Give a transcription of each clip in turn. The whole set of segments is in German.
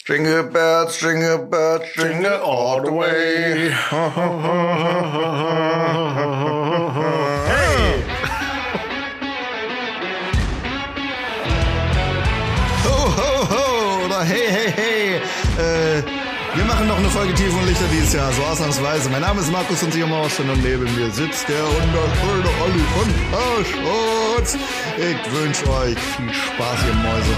Jingle bells, jingle all the way. Hey! Ho, ho, ho! Oder hey. Wir machen noch eine Folge Tief und Lichter dieses Jahr, so ausnahmsweise. Mein Name ist Markus und Sichermauerstein und neben mir sitzt der wunderschöne Olli von Arschutz. Ich wünsche euch viel Spaß, ihr Mäuse.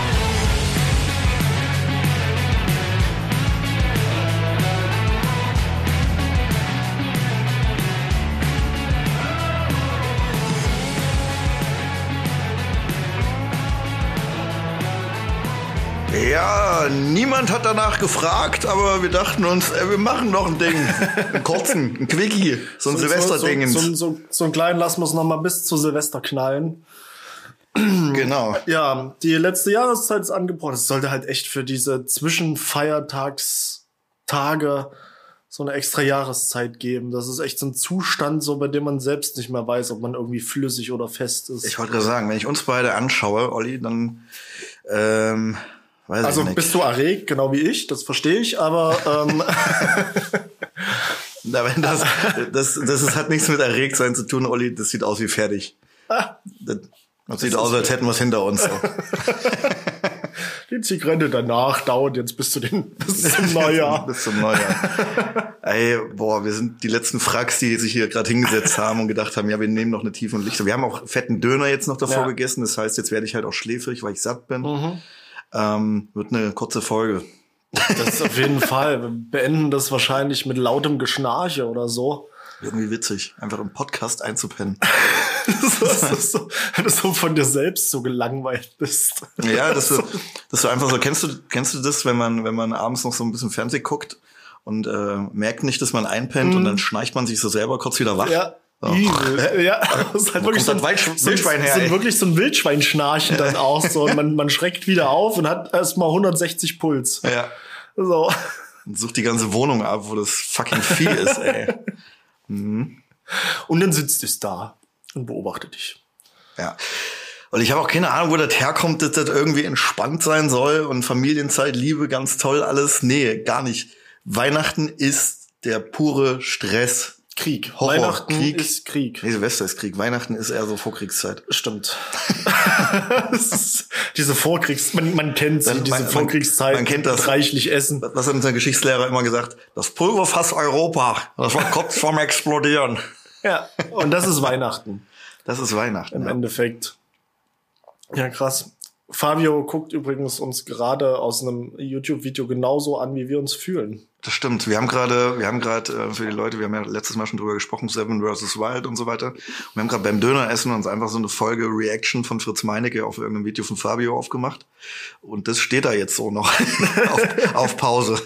Ja, niemand hat danach gefragt, aber wir dachten uns, wir machen noch ein Ding. Einen kurzen, ein Quickie, so ein Silvester-Ding. So einen kleinen lassen wir es noch mal bis zu Silvester knallen. Genau. Ja, die letzte Jahreszeit ist angebrochen. Es sollte halt echt für diese Zwischenfeiertagstage so eine extra Jahreszeit geben. Das ist echt so ein Zustand, so bei dem man selbst nicht mehr weiß, ob man irgendwie flüssig oder fest ist. Ich wollte gerade sagen, wenn ich uns beide anschaue, Olli, dann weiß also ich nicht. bist du erregt, genau wie ich, das verstehe ich, aber das hat nichts mit erregt sein zu tun, Olli. Das sieht aus wie fertig. Das sieht aus, als hätten wir es hinter uns. So. Die Zigarette danach dauert jetzt bis zum Neujahr. Bis zum Neujahr. Ey, boah, wir sind die letzten Fracks, die sich hier gerade hingesetzt haben und gedacht haben, ja, wir nehmen noch eine Tief und Lichter. Wir haben auch fetten Döner jetzt noch davor gegessen. Das heißt, jetzt werde ich halt auch schläfrig, weil ich satt bin. Wird eine kurze Folge. Das ist auf jeden Fall. Wir beenden das wahrscheinlich mit lautem Geschnarche oder so. Irgendwie witzig, einfach im Podcast einzupennen. dass du so von dir selbst so gelangweilt bist. Ja, dass du einfach so, kennst du das, wenn man abends noch so ein bisschen Fernsehen guckt und merkt nicht, dass man einpennt und dann schnarcht man sich so selber kurz wieder wach. Ja. So. Ja, das ist halt wirklich so ein Wildschwein her. Wirklich so ein Wildschweinschnarchen dann auch so. Und man schreckt wieder auf und hat erstmal 160 Puls. Ja. So. Und sucht die ganze Wohnung ab, wo das fucking Vieh ist, ey. Mhm. Und dann sitzt es da und beobachtet dich. Ja. Und ich habe auch keine Ahnung, wo das herkommt, dass das irgendwie entspannt sein soll und Familienzeit, Liebe, ganz toll alles. Nee, gar nicht. Weihnachten ist der pure Stress. Krieg. Horror. Weihnachten Krieg. ist Krieg. Nee, Silvester ist Krieg. Weihnachten ist eher so Vorkriegszeit. Stimmt. Diese man kennt sie, diese Vorkriegszeit. Man kennt das. Reichlich Essen. Was hat unser Geschichtslehrer immer gesagt? Das Pulverfass Europa. Das war kurz vorm Explodieren. Ja, und das ist Weihnachten. Das ist Weihnachten. Im Endeffekt. Ja, krass. Fabio guckt übrigens uns gerade aus einem YouTube-Video genauso an, wie wir uns fühlen. Das stimmt. Wir haben gerade für die Leute, wir haben ja letztes Mal schon drüber gesprochen, Seven vs. Wild und so weiter. Und wir haben gerade beim Döneressen uns einfach so eine Folge Reaction von Fritz Meinecke auf irgendeinem Video von Fabio aufgemacht. Und das steht da jetzt so noch auf Pause.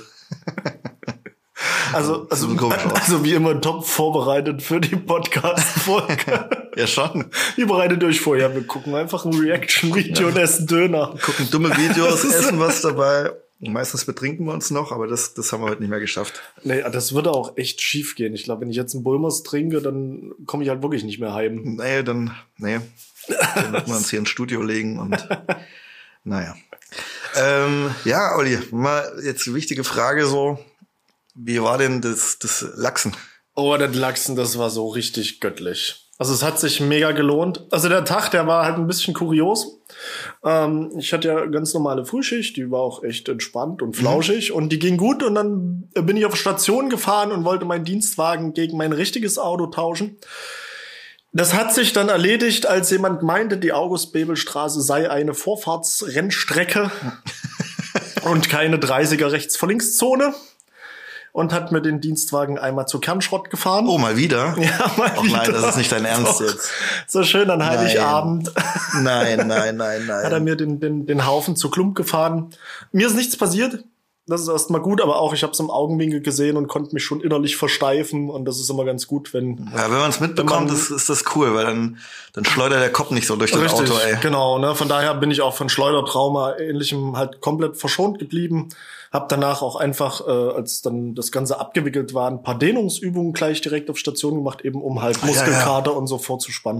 Also wie immer top vorbereitet für die Podcast-Folge. Ja, schon. Wie bereitet euch vor? Ja, wir gucken einfach ein Reaction-Video und essen Döner. Wir gucken dumme Videos, essen was dabei. Meistens betrinken wir uns noch, aber das haben wir heute nicht mehr geschafft. Nee, das würde auch echt schief gehen. Ich glaube, wenn ich jetzt einen Bulmers trinke, dann komme ich halt wirklich nicht mehr heim. Dann müssen wir uns hier ins Studio legen und naja. Ja, Olli, mal jetzt eine wichtige Frage so. Wie war denn das Lachsen? Oh, das Lachsen, das war so richtig göttlich. Also es hat sich mega gelohnt. Also der Tag, der war halt ein bisschen kurios. Ich hatte ja ganz normale Frühschicht, die war auch echt entspannt und flauschig und die ging gut und dann bin ich auf Station gefahren und wollte meinen Dienstwagen gegen mein richtiges Auto tauschen. Das hat sich dann erledigt, als jemand meinte, die August-Bebel-Straße sei eine Vorfahrtsrennstrecke und keine 30er Rechts-vor-Links-Zone. Und hat mir den Dienstwagen einmal zu Kernschrott gefahren. Oh, mal wieder? Ja, mal wieder. Nein, das ist nicht dein Ernst jetzt. So schön an Heiligabend. Nein. Hat er mir den Haufen zu Klump gefahren. Mir ist nichts passiert. Das ist erstmal gut, aber auch ich habe es im Augenwinkel gesehen und konnte mich schon innerlich versteifen. Und das ist immer ganz gut, wenn... Ja, wenn man es mitbekommt, ist das cool, weil dann schleudert der Kopf nicht so durch das Auto, ey. Genau, ne? Von daher bin ich auch von Schleudertrauma ähnlichem halt komplett verschont geblieben. Hab danach auch einfach, als dann das Ganze abgewickelt war, ein paar Dehnungsübungen gleich direkt auf Station gemacht, eben um halt Muskelkater und so vorzuspannen.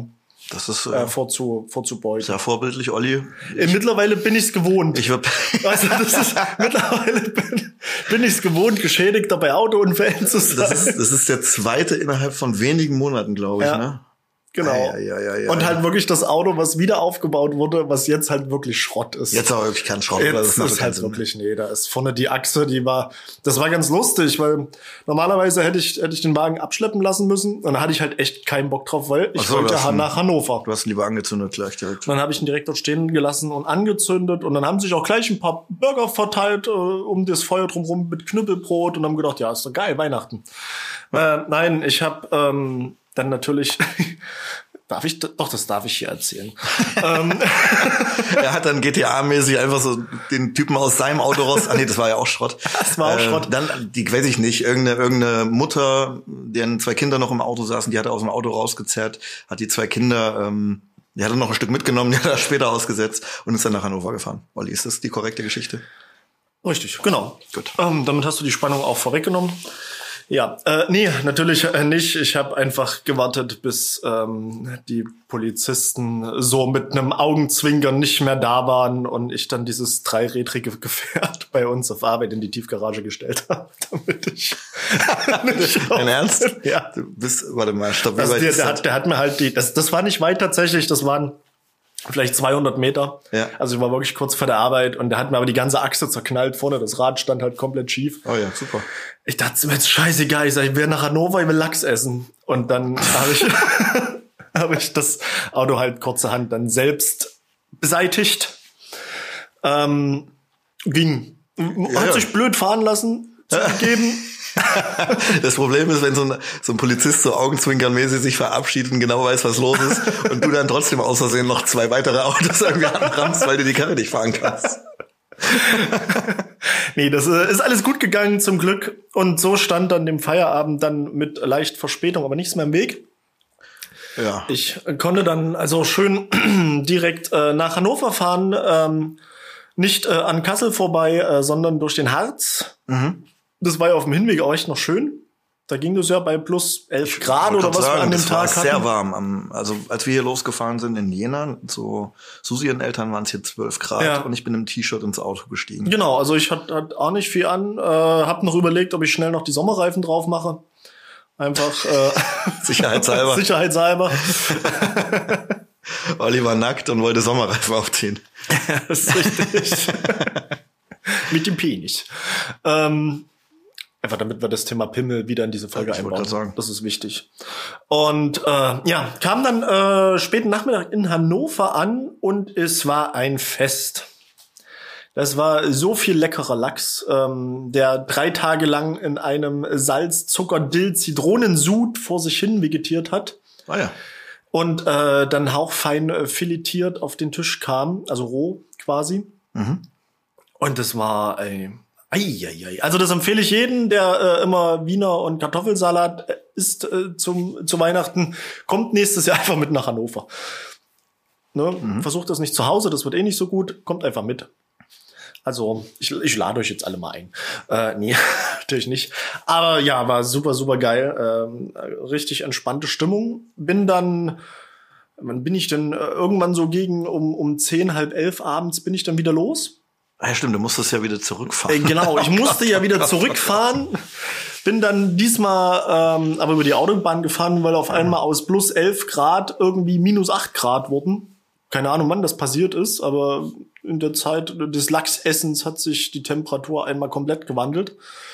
Das ist vorzubeuten. sehr vorbildlich, Olli. Mittlerweile bin ich's gewohnt. Also mittlerweile bin ich's gewohnt, Geschädigter bei Autounfällen zu sein. Das ist der zweite innerhalb von wenigen Monaten, glaube ich, ne? Genau. Und halt wirklich das Auto, was wieder aufgebaut wurde, was jetzt halt wirklich Schrott ist. Jetzt aber wirklich kein Schrott. Jetzt ist halt wirklich, da ist vorne die Achse, das war ganz lustig, weil normalerweise hätte ich den Wagen abschleppen lassen müssen und da hatte ich halt echt keinen Bock drauf, weil ich wollte nach Hannover. Du hast lieber angezündet gleich direkt. Und dann habe ich ihn direkt dort stehen gelassen und angezündet und dann haben sich auch gleich ein paar Burger verteilt um das Feuer drumherum mit Knüppelbrot und haben gedacht, ja, ist doch geil, Weihnachten. Nein, ich habe dann natürlich, das darf ich hier erzählen. Er hat dann GTA-mäßig einfach so den Typen aus seinem Auto raus. Das war ja auch Schrott. Das war auch Schrott. Dann, weiß ich nicht, irgendeine Mutter, deren 2 Kinder noch im Auto saßen, die hat er aus dem Auto rausgezerrt, hat die 2 Kinder, die hat er noch ein Stück mitgenommen, die hat er später ausgesetzt und ist dann nach Hannover gefahren. Olli, ist das die korrekte Geschichte? Richtig, genau. Gut. Damit hast du die Spannung auch vorweggenommen. Ja, nee, natürlich nicht. Ich habe einfach gewartet, bis die Polizisten so mit einem Augenzwinkern nicht mehr da waren und ich dann dieses 3rädrige Gefährt bei uns auf Arbeit in die Tiefgarage gestellt habe, damit ich Dein Ernst? Ja. Du bist, warte mal, stopp. Also der hat mir halt das war nicht weit tatsächlich, das waren vielleicht 200 Meter. Ja. Also ich war wirklich kurz vor der Arbeit und der hat mir aber die ganze Achse zerknallt vorne. Das Rad stand halt komplett schief. Oh ja, super. Ich dachte mir jetzt scheißegal. Ich will nach Hannover, ich will Lachs essen. Und dann habe ich das Auto halt kurzerhand dann selbst beseitigt. Ging. Hat sich blöd fahren lassen, zugegeben. Das Problem ist, wenn so ein Polizist so augenzwinkernmäßig sich verabschiedet und genau weiß, was los ist und du dann trotzdem aus Versehen noch 2 weitere Autos irgendwie anrammst, weil du die Karre nicht fahren kannst. Nee, das ist alles gut gegangen zum Glück. Und so stand dann dem Feierabend dann mit leicht Verspätung, aber nichts mehr im Weg. Ja. Ich konnte dann also schön direkt nach Hannover fahren, nicht an Kassel vorbei, sondern durch den Harz. Mhm. Das war ja auf dem Hinweg auch echt noch schön. Da ging das ja bei plus 11 Grad oder was wir an dem Tag hatten. Es war sehr warm. Also als wir hier losgefahren sind in Jena, so Susi und Eltern waren es hier 12 Grad und ich bin im T-Shirt ins Auto gestiegen. Genau, also ich hatte auch nicht viel an. Hab noch überlegt, ob ich schnell noch die Sommerreifen drauf mache. Einfach sicherheitshalber. Sicherheitshalber. Olli war nackt und wollte Sommerreifen aufziehen. Das ist richtig. Mit dem Penis. Einfach damit wir das Thema Pimmel wieder in diese Folge einbauen. Sagen. Das ist wichtig. Und kam dann späten Nachmittag in Hannover an und es war ein Fest. Das war so viel leckerer Lachs, der 3 Tage lang in einem Salz-Zucker-Dill-Zitronensud vor sich hin vegetiert hat. Ah ja. Und dann hauchfein filetiert auf den Tisch kam, also roh quasi. Mhm. Und das war also das empfehle ich jedem, der immer Wiener und Kartoffelsalat isst zu Weihnachten. Kommt nächstes Jahr einfach mit nach Hannover. Ne? Mhm. Versucht das nicht zu Hause, das wird eh nicht so gut. Kommt einfach mit. Also ich lade euch jetzt alle mal ein. Nee, natürlich nicht. Aber ja, war super, super geil. Richtig entspannte Stimmung. Wann bin ich denn irgendwann so gegen um 10, halb 11 abends bin ich dann wieder los? Ja, stimmt, du musstest ja wieder zurückfahren. Genau, ich musste ja wieder zurückfahren. Bin dann diesmal aber über die Autobahn gefahren, weil auf einmal aus plus 11 Grad irgendwie minus 8 Grad wurden. Keine Ahnung, wann das passiert ist, aber in der Zeit des Lachsessens hat sich die Temperatur einmal komplett gewandelt.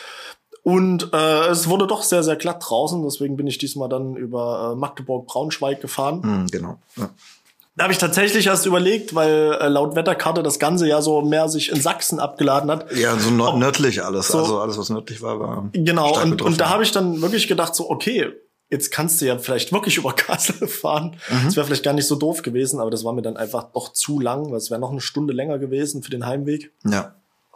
Und es wurde doch sehr, sehr glatt draußen. Deswegen bin ich diesmal dann über Magdeburg-Braunschweig gefahren. Genau, ja. Da habe ich tatsächlich erst überlegt, weil laut Wetterkarte das Ganze ja so mehr sich in Sachsen abgeladen hat. Ja, so nördlich alles. So, also alles, was nördlich war genau. Und da habe ich dann wirklich gedacht, so okay, jetzt kannst du ja vielleicht wirklich über Kassel fahren. Das wäre vielleicht gar nicht so doof gewesen, aber das war mir dann einfach doch zu lang, weil es wäre noch eine Stunde länger gewesen für den Heimweg. Ja.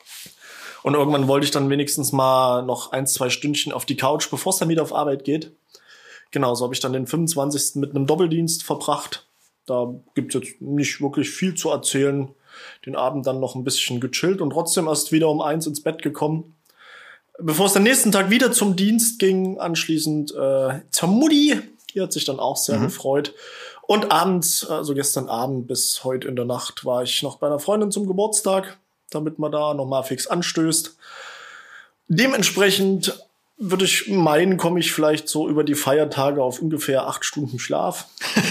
Und irgendwann wollte ich dann wenigstens mal noch 1, 2 Stündchen auf die Couch, bevor es dann wieder auf Arbeit geht. Genau, so habe ich dann den 25. mit einem Doppeldienst verbracht. Da gibt's jetzt nicht wirklich viel zu erzählen. Den Abend dann noch ein bisschen gechillt und trotzdem erst wieder um 1 ins Bett gekommen. Bevor es den nächsten Tag wieder zum Dienst ging, anschließend zur Mutti. Die hat sich dann auch sehr gefreut. Und abends, also gestern Abend bis heute in der Nacht, war ich noch bei einer Freundin zum Geburtstag, damit man da nochmal fix anstößt. Dementsprechend würde ich meinen, komme ich vielleicht so über die Feiertage auf ungefähr 8 Stunden Schlaf.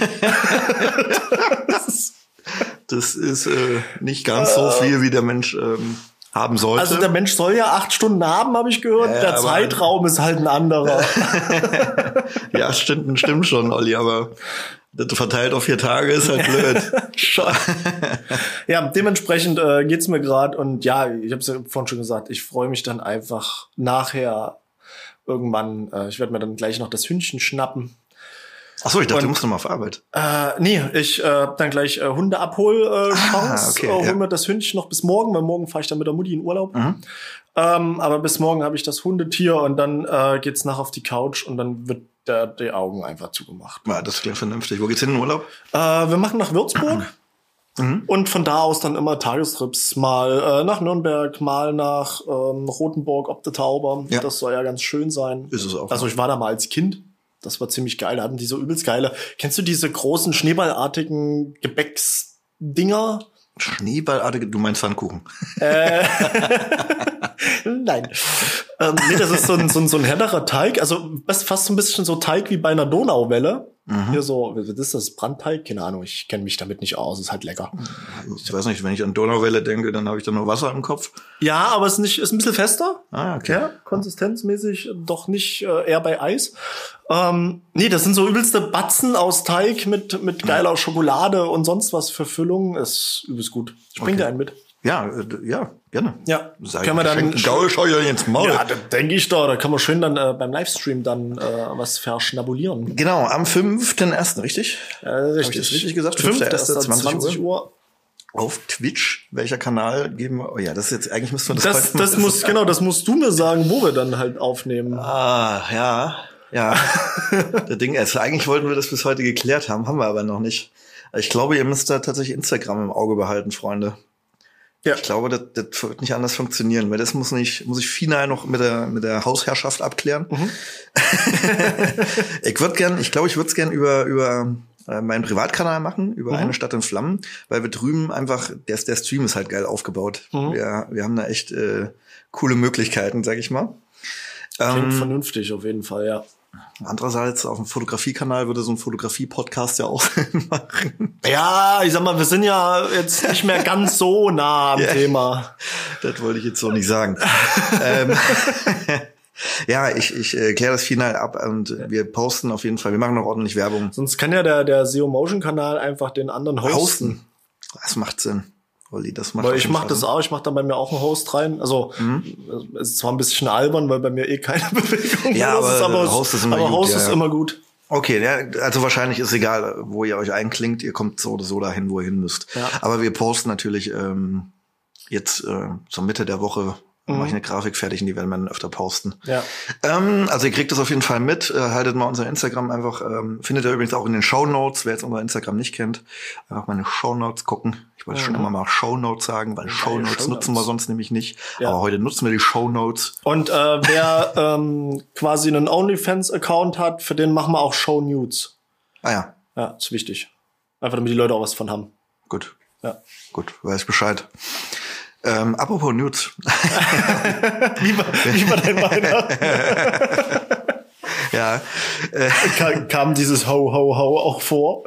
Das ist nicht ganz so viel, wie der Mensch haben sollte. Also der Mensch soll ja 8 Stunden haben, habe ich gehört. Ja, der Zeitraum ist halt ein anderer. Ja, stimmt schon, Olli, aber das verteilt auf 4 Tage ist halt blöd. Ja, dementsprechend geht's mir gerade. Und ja, ich habe es ja vorhin schon gesagt, ich freue mich dann einfach nachher irgendwann. Ich werde mir dann gleich noch das Hündchen schnappen. Achso, ich dachte, du musst noch mal auf Arbeit. Nee, ich dann gleich Hundeabhol-Chance. Hol mir das Hündchen noch bis morgen, weil morgen fahre ich dann mit der Mutti in Urlaub. Aber bis morgen habe ich das Hundetier und dann geht's nach auf die Couch und dann wird die Augen einfach zugemacht. Ja, das klingt vernünftig. Wo geht's hin in den Urlaub? Wir machen nach Würzburg. Und von da aus dann immer Tagestrips, mal nach Nürnberg, mal nach Rothenburg ob der Tauber. Ja. Das soll ja ganz schön sein. Ist es auch. Also ich war da mal als Kind. Das war ziemlich geil. Da hatten die so übelst geile. Kennst du diese großen schneeballartigen Gebäcksdinger? Schneeballartige? Du meinst Pfannkuchen? Nein. Nee, das ist so ein härterer Teig. Also fast so ein bisschen so Teig wie bei einer Donauwelle. Hier so, was ist das? Brandteig? Keine Ahnung, ich kenne mich damit nicht aus. Ist halt lecker. Ich weiß nicht, wenn ich an Donauwelle denke, dann habe ich da nur Wasser im Kopf. Ja, aber ist ein bisschen fester. Ah, okay. Ja, konsistenzmäßig doch nicht eher bei Eis. Nee, das sind so übelste Batzen aus Teig mit geiler Schokolade und sonst was für Füllung. Ist übelst gut. Ich bring dir einen mit. Ja, gerne. Ja, können wir dann Gaulscheuer ins Maul. Ja, das denke ich doch. Da kann man schön dann beim Livestream dann was verschnabulieren. Genau, am 5.1., richtig? Richtig. Habe ich das richtig gesagt? 5.1., 20 Uhr. Auf Twitch. Welcher Kanal geben wir? Oh ja, das ist jetzt, eigentlich müssten wir das musst du mir sagen, wo wir dann halt aufnehmen. Ja. Der Ding ist, eigentlich wollten wir das bis heute geklärt haben wir aber noch nicht. Ich glaube, ihr müsst da tatsächlich Instagram im Auge behalten, Freunde. Ja. Ich glaube, das wird nicht anders funktionieren, weil das muss ich final noch mit der Hausherrschaft abklären. Ich glaube, ich würde es gern über meinen Privatkanal machen, über eine Stadt in Flammen, weil wir drüben einfach, der Stream ist halt geil aufgebaut. Wir haben da echt coole Möglichkeiten, sag ich mal. Klingt vernünftig auf jeden Fall, ja. Andererseits, auf dem Fotografiekanal würde so ein Fotografie-Podcast ja auch Sinn machen. Ja, ich sag mal, wir sind ja jetzt nicht mehr ganz so nah am Thema. Das wollte ich jetzt so nicht sagen. Ja, ich kläre das final ab und wir posten auf jeden Fall. Wir machen noch ordentlich Werbung. Sonst kann ja der SEO Motion Kanal einfach den anderen hosten. Das macht Sinn. Olli, das macht weil ich mache das auch, ich mache dann bei mir auch einen Host rein. Also es ist zwar ein bisschen albern, weil bei mir keine Bewegung ist, aber Host ist immer gut. Okay, ja, also wahrscheinlich ist egal, wo ihr euch einklingt, ihr kommt so oder so dahin, wo ihr hin müsst. Ja. Aber wir posten natürlich jetzt zur Mitte der Woche mache ich eine Grafik fertig und die werden wir dann öfter posten. Ja. Also ihr kriegt das auf jeden Fall mit. Haltet mal unser Instagram einfach. Findet ihr übrigens auch in den Shownotes. Wer jetzt unser Instagram nicht kennt, einfach mal in die Shownotes gucken. Ich wollte schon immer mal Shownotes sagen, weil Shownotes nutzen wir sonst nämlich nicht. Ja. Aber heute nutzen wir die Shownotes. Und wer quasi einen OnlyFans-Account hat, für den machen wir auch Shownudes. Ah ja. Ja, ist wichtig. Einfach damit die Leute auch was von haben. Gut. Ja. Gut, weiß Bescheid. Apropos Nudes. wie war dein Weihnachten? Ja. Kam dieses Ho, Ho, Ho auch vor?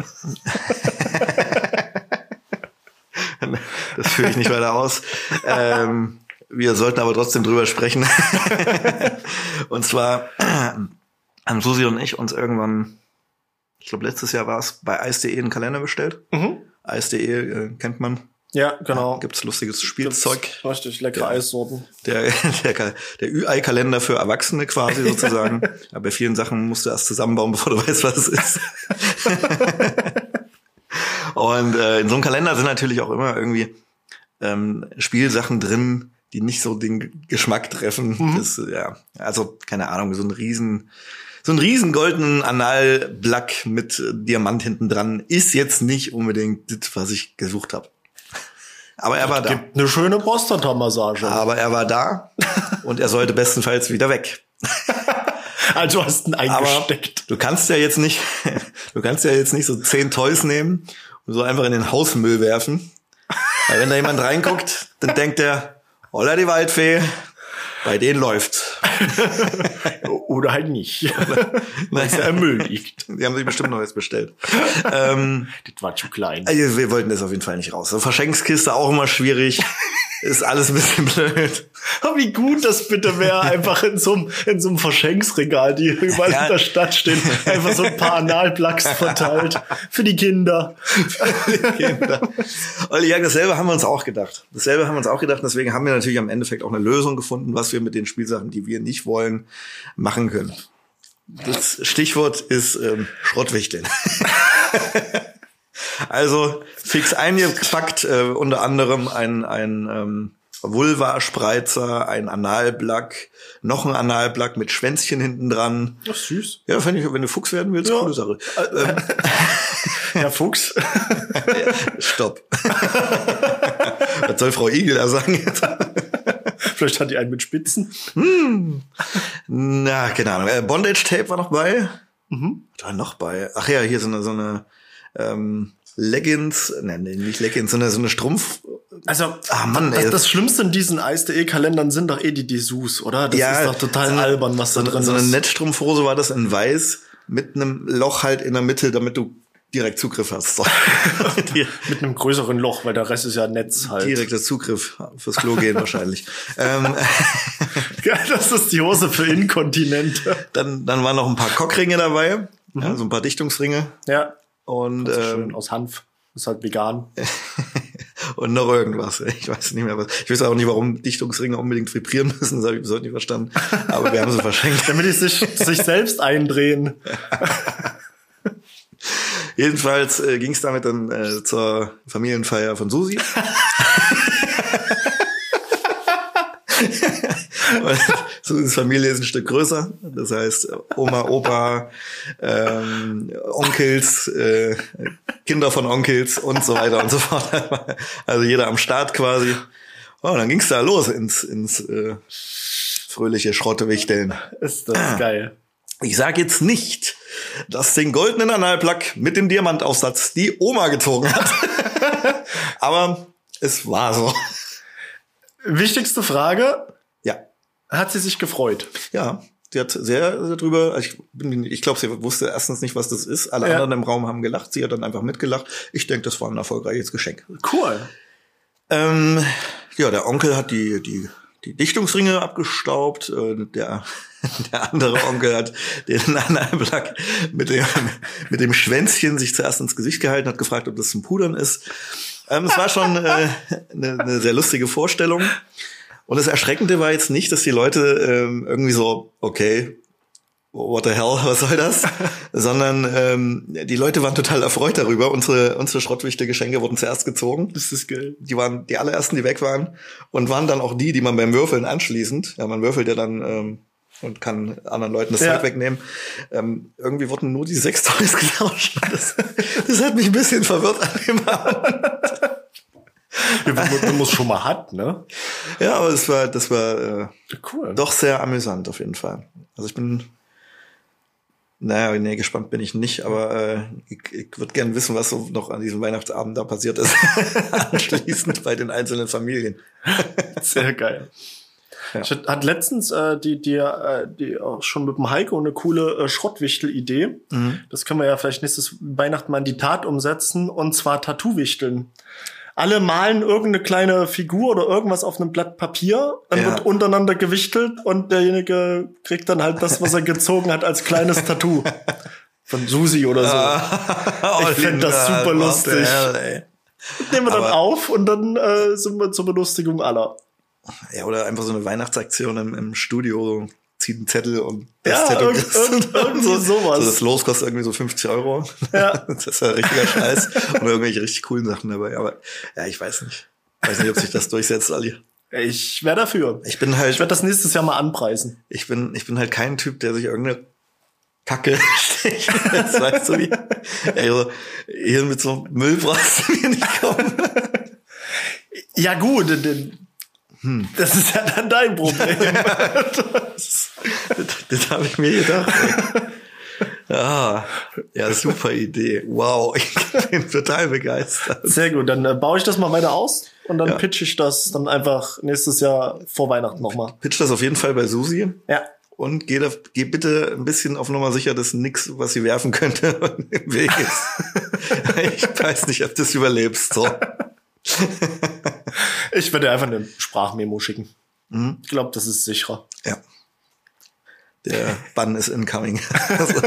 Das führe ich nicht weiter aus. Wir sollten aber trotzdem drüber sprechen. Und zwar haben Susi und ich uns irgendwann, ich glaube letztes Jahr war es, bei Eis.de einen Kalender bestellt. Eis.de kennt man. Ja, genau. Gibt's lustiges Spielzeug. Richtig leckere Eissorten. Der Ü-Ei-Kalender für Erwachsene quasi sozusagen. Aber bei vielen Sachen musst du erst zusammenbauen, bevor du weißt, was es ist. Und in so einem Kalender sind natürlich auch immer irgendwie Spielsachen drin, die nicht so den Geschmack treffen. Das, ja, also keine Ahnung, so ein riesen goldenen Analblack mit Diamant hinten dran ist jetzt nicht unbedingt das, was ich gesucht habe. Aber er war da. Gibt eine schöne Prostata-Massage. Aber er war da und er sollte bestenfalls wieder weg. Also hast du ihn eingesteckt. Du kannst ja jetzt nicht so 10 Toys nehmen und so einfach in den Hausmüll werfen. Weil wenn da jemand reinguckt, dann denkt der, holla die Waldfee, bei denen läuft's. Oder halt nicht. Weil es ja im Müll liegt. Die haben sich bestimmt noch was bestellt. Das war zu klein. Also wir wollten das auf jeden Fall nicht raus. So Verschenkskiste auch immer schwierig. Ist alles ein bisschen blöd. Aber wie gut das bitte wäre, einfach in so einem Verschenksregal, die überall in der Stadt stehen, einfach so ein paar Analplugs verteilt. Für die Kinder. Und ja, dasselbe haben wir uns auch gedacht. Deswegen haben wir natürlich am Endeffekt auch eine Lösung gefunden, was wir mit den Spielsachen, die wir nicht wollen, machen können. Das Stichwort ist Schrottwichteln. Also fix eingepackt, unter anderem ein Vulva-Spreizer, ein Analplug, noch ein Analplug mit Schwänzchen hinten dran. Ach, süß. Ja, fand ich, wenn du Fuchs werden willst, coole Sache. Herr Fuchs. Stopp. Was soll Frau Igel da sagen jetzt? Vielleicht hat die einen mit Spitzen. Na, keine Ahnung. Bondage-Tape war noch bei. Was war noch bei? Ach ja, hier so eine Leggings, nicht Leggings, sondern so eine Strumpf. Also, Mann, das Schlimmste in diesen Eis.de-Kalendern sind doch die Dessous, oder? Das ist doch total albern, was da drin ist. So eine Netzstrumpfhose war das in weiß, mit einem Loch halt in der Mitte, damit du direkt Zugriff hast. So. Mit einem größeren Loch, weil der Rest ist ja Netz halt. Direkter Zugriff fürs Klo gehen wahrscheinlich. Ja, das ist die Hose für Inkontinente. Dann waren noch ein paar Cockringe dabei, ja, so ein paar Dichtungsringe. Ja. Und schön aus Hanf. Ist halt vegan. Und noch irgendwas. Ich weiß nicht mehr was. Ich weiß auch nicht, warum Dichtungsringe unbedingt vibrieren müssen. Das habe ich bis heute nicht verstanden. Aber wir haben sie verschenkt. Damit die sich selbst eindrehen. Jedenfalls ging es damit dann zur Familienfeier von Susi. Susis Familie ist ein Stück größer. Das heißt, Oma, Opa, Onkels, Kinder von Onkels und so weiter und so fort. Also jeder am Start quasi. Oh, dann ging's da los ins fröhliche Schrottewichteln. Ist das geil. Ich sag jetzt nicht, dass den goldenen Analplug mit dem Diamantaufsatz die Oma gezogen hat. Aber es war so. Wichtigste Frage. Ja. Hat sie sich gefreut? Ja, sie hat sehr darüber, ich glaube, sie wusste erstens nicht, was das ist. Alle anderen im Raum haben gelacht, sie hat dann einfach mitgelacht. Ich denke, das war ein erfolgreiches Geschenk. Cool. Ja, der Onkel hat die Dichtungsringe abgestaubt. Der andere Onkel hat den Analplug mit dem Schwänzchen sich zuerst ins Gesicht gehalten, hat gefragt, ob das zum Pudern ist. Es war schon eine sehr lustige Vorstellung. Und das Erschreckende war jetzt nicht, dass die Leute irgendwie so, okay, what the hell, was soll das? Sondern die Leute waren total erfreut darüber. Unsere Schrottwichtelgeschenke wurden zuerst gezogen. Das ist geil. Die waren die allerersten, die weg waren. Und waren dann auch die man beim Würfeln anschließend, ja, man würfelt ja dann und kann anderen Leuten das Zeug wegnehmen. Irgendwie wurden nur die 6 Toys getauscht. Das hat mich ein bisschen verwirrt an dem Abend. Du musst schon mal hat, ne? Ja, aber das war cool. Doch sehr amüsant auf jeden Fall. Also ich bin, gespannt bin ich nicht, aber ich würde gerne wissen, was so noch an diesem Weihnachtsabend da passiert ist. Anschließend bei den einzelnen Familien. Sehr geil. Ja. Ich hatte letztens die auch schon mit dem Heiko eine coole Schrottwichtel-Idee. Das können wir ja vielleicht nächstes Weihnachten mal in die Tat umsetzen, und zwar Tattoo-Wichteln. Alle malen irgendeine kleine Figur oder irgendwas auf einem Blatt Papier, dann wird untereinander gewichtelt und derjenige kriegt dann halt das, was er gezogen hat, als kleines Tattoo. Von Susi oder so. Ich fände das super lustig. Nehmen wir dann auf und dann sind wir zur Belustigung aller. Ja, oder einfach so eine Weihnachtsaktion im Studio, zieht einen Zettel und das Tattoo irgendwie sowas. So das Los kostet irgendwie so 50 €. Ja. Das ist ja richtiger Scheiß. Und irgendwelche richtig coolen Sachen dabei. Aber ja, ich weiß nicht. Ob sich das durchsetzt, Ali. Ich wäre dafür. Ich werde das nächstes Jahr mal anpreisen. Ich bin halt kein Typ, der sich irgendeine Kacke sticht. Das weißt du wie. Also, hier mit so Müll brauchst du mir nicht kommen. Ja gut, das ist ja dann dein Problem. Das habe ich mir gedacht. Ja, super Idee. Wow, ich bin total begeistert. Sehr gut, dann baue ich das mal weiter aus und dann pitch ich das dann einfach nächstes Jahr vor Weihnachten nochmal. Pitch das auf jeden Fall bei Susi. Ja. Und geh bitte ein bisschen auf Nummer sicher, dass nix, was sie werfen könnte, im Weg ist. Ich weiß nicht, ob du das überlebst. So. Ich werde einfach eine Sprachmemo schicken. Ich glaube, das ist sicherer. Ja. Der Bann ist incoming. Also,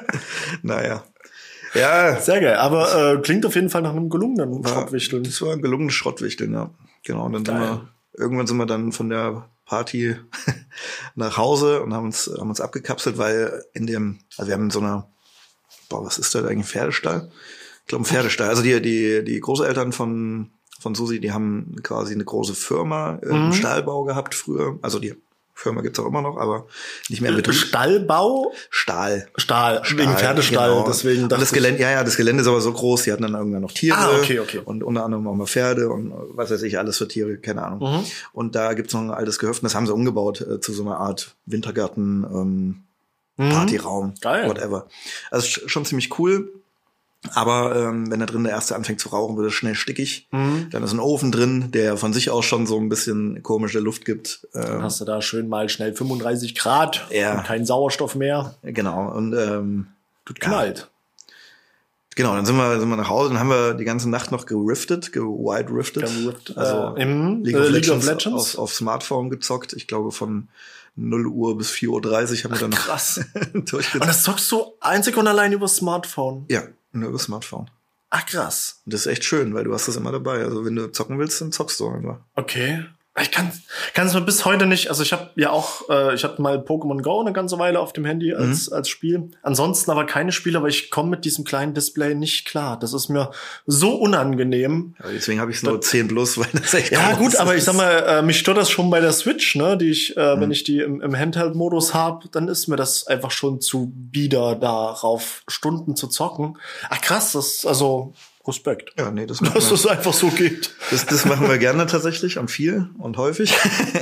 naja. Ja. Sehr geil, aber klingt auf jeden Fall nach einem gelungenen Schrottwichteln. Das war ein gelungenes Schrottwichteln, ja. Genau. Und dann irgendwann sind wir dann von der Party nach Hause und haben uns abgekapselt, weil wir haben so einer, was ist das eigentlich, Pferdestall? Ich glaube, ein Pferdestall. Also die Großeltern von Susi, die haben quasi eine große Firma im Stahlbau gehabt früher. Also die Firma gibt's auch immer noch, aber nicht mehr in Betrieb. Stallbau? Stahl, wegen Pferdestall, genau. Deswegen dachte das Gelände, das Gelände ist aber so groß, die hatten dann irgendwann noch Tiere. Okay. Und unter anderem auch mal Pferde und was weiß ich, alles für Tiere, keine Ahnung. Und da gibt's noch ein altes Gehöft, das haben sie umgebaut zu so einer Art Wintergarten, Partyraum, whatever. Also schon ziemlich cool. Aber wenn da drin der Erste anfängt zu rauchen, wird es schnell stickig. Dann ist ein Ofen drin, der von sich aus schon so ein bisschen komische Luft gibt. Dann hast du da schön mal schnell 35 Grad und keinen Sauerstoff mehr. Genau. Und tut knallt. Genau, dann sind wir nach Hause und haben wir die ganze Nacht noch gewide rifted. Also im League of Legends auf Smartphone gezockt. Ich glaube von 0 Uhr bis 4:30 Uhr haben wir dann noch krass. durchgezockt. Und das zockst du einzig und allein über Smartphone? Ja, nur über Smartphone. Ach, krass. Und das ist echt schön, weil du hast das immer dabei. Also wenn du zocken willst, dann zockst du einfach. Okay. Ich kann es mir bis heute nicht, also ich habe ja auch, ich hatte mal Pokémon Go eine ganze Weile auf dem Handy als Spiel. Ansonsten aber keine Spiele, aber ich komme mit diesem kleinen Display nicht klar. Das ist mir so unangenehm. Ja, deswegen habe ich es nur 10 plus, weil das echt ja gut, aber ich sag mal, mich stört das schon bei der Switch, ne, die ich, wenn ich die im Handheld-Modus habe, dann ist mir das einfach schon zu bieder, darauf Stunden zu zocken. Ach krass, das also Respekt. Ja, nee, dass es einfach so geht. Das machen wir gerne tatsächlich und viel und häufig.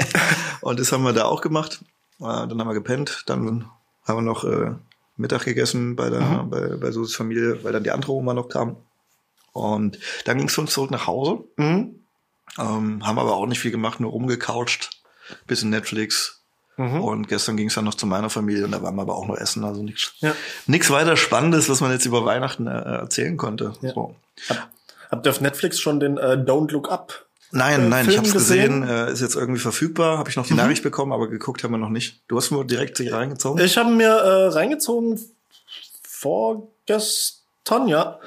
Und das haben wir da auch gemacht. Dann haben wir gepennt, dann haben wir noch Mittag gegessen bei Susis Familie, weil dann die andere Oma noch kam. Und dann ging es uns zurück nach Hause. Haben aber auch nicht viel gemacht, nur rumgecoucht, bisschen Netflix. Und gestern ging es dann noch zu meiner Familie und da waren wir aber auch noch essen, also nichts weiter Spannendes, was man jetzt über Weihnachten erzählen konnte. Ja. So. Habt ihr auf Netflix schon den Don't Look Up? Nein, ich hab's gesehen, ist jetzt irgendwie verfügbar, habe ich noch die Nachricht bekommen, aber geguckt haben wir noch nicht. Du hast mir direkt reingezogen? Ich habe mir reingezogen vorgestern, ja.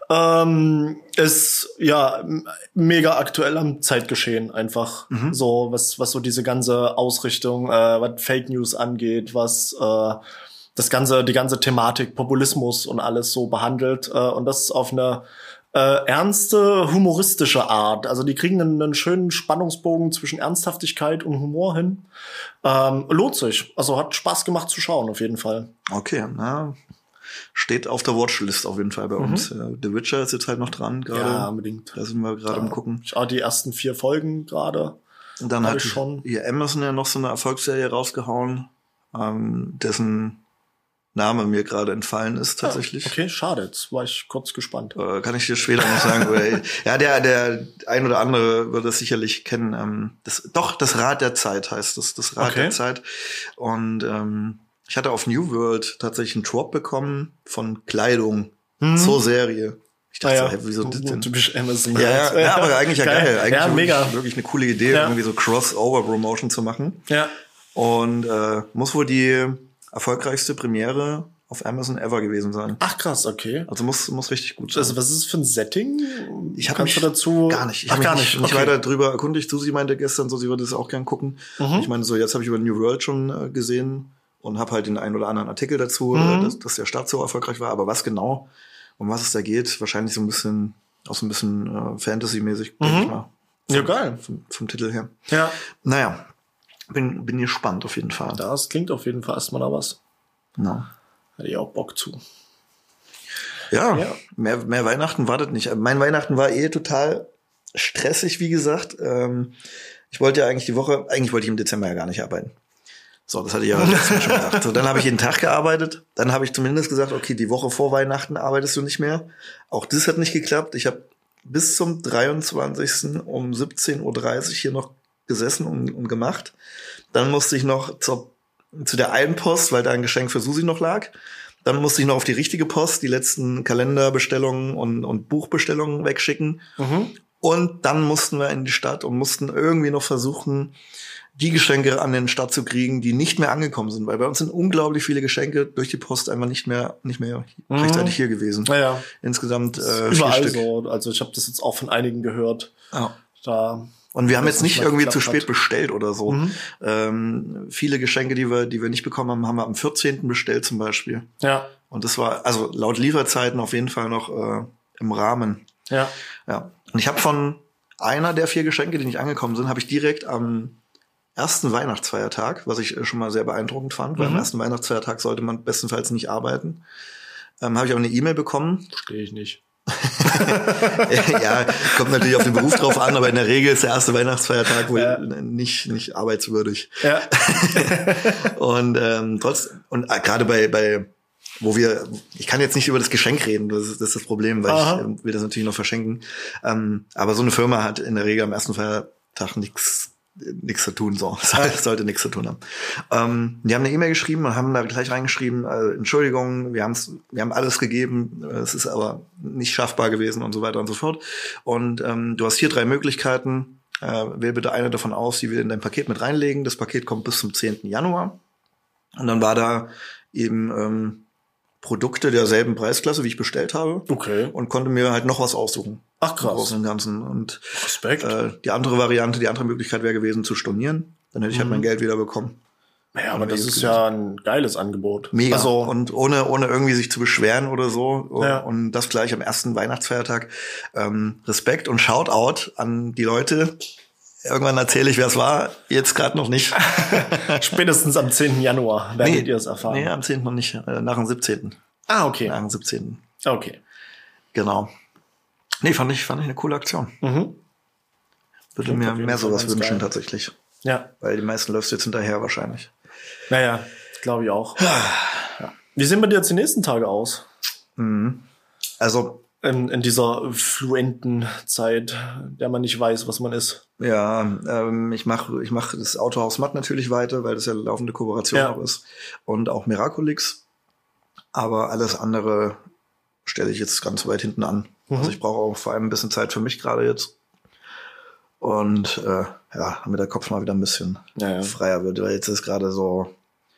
Ist ja mega aktuell am Zeitgeschehen einfach. So, was so diese ganze Ausrichtung, was Fake News angeht, was die ganze Thematik, Populismus und alles so behandelt. Und das auf eine ernste, humoristische Art. Also die kriegen einen schönen Spannungsbogen zwischen Ernsthaftigkeit und Humor hin. Lohnt sich. Also hat Spaß gemacht zu schauen, auf jeden Fall. Okay, na, steht auf der Watchlist auf jeden Fall bei uns. The Witcher ist jetzt halt noch dran gerade. Ja, unbedingt. Da sind wir gerade am gucken. Ich auch die ersten 4 Folgen gerade. Und dann hat hier Amazon ja noch so eine Erfolgsserie rausgehauen, dessen Name mir gerade entfallen ist tatsächlich. Okay, schade. Jetzt war ich kurz gespannt. Kann ich dir später noch sagen. Ja, der ein oder andere wird das sicherlich kennen. Das Rad der Zeit heißt das. Das Rad der Zeit. Und ich hatte auf New World tatsächlich einen Drop bekommen von Kleidung zur Serie. Ich dachte wieso das denn? Typisch Amazon. Ja, aber eigentlich geil. Eigentlich mega. Wirklich eine coole Idee, irgendwie so Crossover-Promotion zu machen. Ja. Und muss wohl die erfolgreichste Premiere auf Amazon ever gewesen sein. Ach krass, okay. Also muss richtig gut sein. Also was ist es für ein Setting? Ich habe mich dazu gar nicht. Ich habe mich nicht weiter drüber erkundigt. Susi meinte gestern, so sie würde es auch gern gucken. Ich meine, so jetzt habe ich über New World schon gesehen und habe halt den einen oder anderen Artikel dazu, dass der Start so erfolgreich war. Aber was genau, um was es da geht, wahrscheinlich so ein bisschen Fantasy-mäßig, denke ich mal. Ja, geil. Vom Titel her. Ja. Naja, bin gespannt auf jeden Fall. Das klingt auf jeden Fall erstmal nach was. No. Hätte ich auch Bock zu. Ja. Mehr Weihnachten wartet nicht. Mein Weihnachten war total stressig, wie gesagt. Ich wollte ja eigentlich wollte ich im Dezember ja gar nicht arbeiten. So, das hatte ich ja letztes Mal schon gesagt. So, dann habe ich jeden Tag gearbeitet. Dann habe ich zumindest gesagt, okay, die Woche vor Weihnachten arbeitest du nicht mehr. Auch das hat nicht geklappt. Ich habe bis zum 23. um 17:30 Uhr hier noch gesessen und gemacht. Dann musste ich noch zu der einen Post, weil da ein Geschenk für Susi noch lag. Dann musste ich noch auf die richtige Post die letzten Kalenderbestellungen und Buchbestellungen wegschicken. Und dann mussten wir in die Stadt und mussten irgendwie noch versuchen, die Geschenke an den Start zu kriegen, die nicht mehr angekommen sind. Weil bei uns sind unglaublich viele Geschenke durch die Post einfach nicht mehr rechtzeitig hier gewesen. Ja. Insgesamt 4 überall Stück. so. Also ich habe das jetzt auch von einigen gehört. Ja. Und wir haben jetzt nicht irgendwie zu spät bestellt oder so. Viele Geschenke, die wir nicht bekommen haben, haben wir am 14. bestellt zum Beispiel. Ja. Und das war also laut Lieferzeiten auf jeden Fall noch im Rahmen. Ja. Und ich habe von einer der 4 Geschenke, die nicht angekommen sind, habe ich direkt am ersten Weihnachtsfeiertag, was ich schon mal sehr beeindruckend fand, weil am ersten Weihnachtsfeiertag sollte man bestenfalls nicht arbeiten, habe ich auch eine E-Mail bekommen. Verstehe ich nicht. Ja, kommt natürlich auf den Beruf drauf an, aber in der Regel ist der erste Weihnachtsfeiertag wohl nicht arbeitswürdig. Ja. Und gerade bei ich kann jetzt nicht über das Geschenk reden, das ist das Problem, weil ich will das natürlich noch verschenken. Aber so eine Firma hat in der Regel am ersten Feiertag nichts zu tun, so. Das sollte nichts zu tun haben. Die haben eine E-Mail geschrieben und haben da gleich reingeschrieben, Entschuldigung, wir haben alles gegeben, es ist aber nicht schaffbar gewesen und so weiter und so fort. Und du hast hier 3 Möglichkeiten, wähl bitte eine davon aus, die wir in dein Paket mit reinlegen. Das Paket kommt bis zum 10. Januar. Und dann war da eben Produkte derselben Preisklasse, wie ich bestellt habe. Okay. Und konnte mir halt noch was aussuchen. Ach krass. Aus dem Ganzen. Und Respekt. Die andere Möglichkeit wäre gewesen, zu stornieren. Dann hätte ich halt mein Geld wieder bekommen. Ja, aber das ist ja ein geiles Angebot. Mega. Also, und ohne irgendwie sich zu beschweren oder so. Ja. Und das gleich am ersten Weihnachtsfeiertag. Respekt und Shoutout an die Leute. Irgendwann erzähle ich, wer es war. Jetzt gerade noch nicht. Spätestens am 10. Januar werdet ihr es erfahren. Nee, am 10. noch nicht. Nach dem 17. Ah, okay. Nach dem 17. Okay. Genau. Nee, fand ich eine coole Aktion. Würde mir mehr sowas wünschen, tatsächlich. Ja. Weil die meisten läufst du jetzt hinterher wahrscheinlich. Naja, glaube ich auch. Ja. Wie sehen bei dir jetzt die nächsten Tage aus? Also in dieser fluenten Zeit, der man nicht weiß, was man ist. Ja, ich mach das Autohaus Matt natürlich weiter, weil das ja laufende Kooperation auch ist. Und auch Miraculix. Aber alles andere stelle ich jetzt ganz weit hinten an. Also ich brauche auch vor allem ein bisschen Zeit für mich gerade jetzt. Und damit der Kopf mal wieder ein bisschen freier wird. Weil jetzt ist gerade so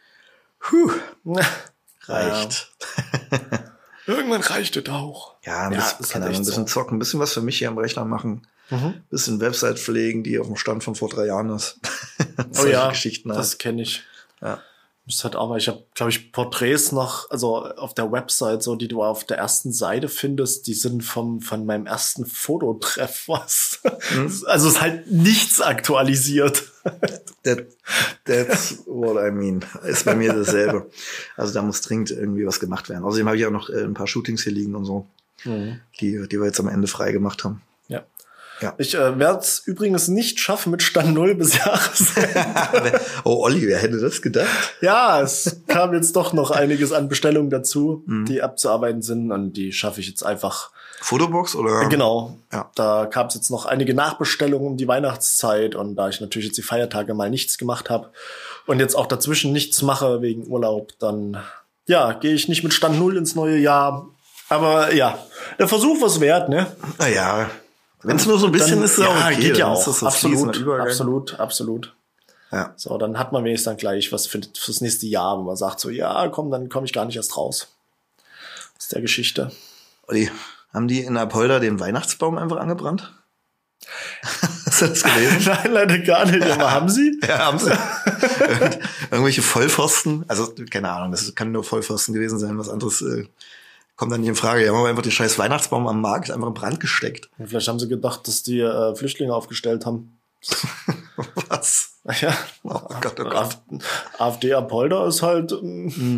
reicht. Ja. Irgendwann reicht es auch. Ja, ein bisschen zocken, ein bisschen was für mich hier am Rechner machen. Bisschen Website pflegen, die auf dem Stand von vor 3 Jahren ist. Oh ja, Geschichten das kenne ich. Ja. Das hat auch mal, ich habe, glaube ich, Porträts noch, also auf der Website, so, die du auf der ersten Seite findest, die sind von meinem ersten Fototreff, was. Also ist halt nichts aktualisiert. That's what I mean. Ist bei mir dasselbe. Also da muss dringend irgendwie was gemacht werden. Außerdem habe ich auch noch ein paar Shootings hier liegen und so, die wir jetzt am Ende frei gemacht haben. Ja. Ich werde es übrigens nicht schaffen mit Stand 0 bis Jahresende. Oh, Olli, wer hätte das gedacht? Ja, es kam jetzt doch noch einiges an Bestellungen dazu, die abzuarbeiten sind, und die schaffe ich jetzt einfach. Fotobox oder? Genau. Ja. Da gab es jetzt noch einige Nachbestellungen um die Weihnachtszeit, und da ich natürlich jetzt die Feiertage mal nichts gemacht habe und jetzt auch dazwischen nichts mache wegen Urlaub, dann gehe ich nicht mit Stand 0 ins neue Jahr. Aber ja, der Versuch war's wert, ne? Naja. Wenn es nur so ein bisschen ist, ist es auch okay. Geht ja auch. So Absolut. Ja. So, dann hat man wenigstens dann gleich was fürs nächste Jahr, wo man sagt so, ja, komm, dann komme ich gar nicht erst raus. Das ist der Geschichte. Olli, haben die in Apolda den Weihnachtsbaum einfach angebrannt? Hast du das gelesen? Nein, leider gar nicht. Aber haben sie? Ja, haben sie. Irgendwelche Vollpfosten, also keine Ahnung, das kann nur Vollpfosten gewesen sein, was anderes kommt dann nicht in Frage. Die haben aber einfach den scheiß Weihnachtsbaum am Markt einfach in Brand gesteckt. Ja, vielleicht haben sie gedacht, dass die Flüchtlinge aufgestellt haben. Was? Ja. Oh Gott, oh Gott. AfD Apolda ist halt...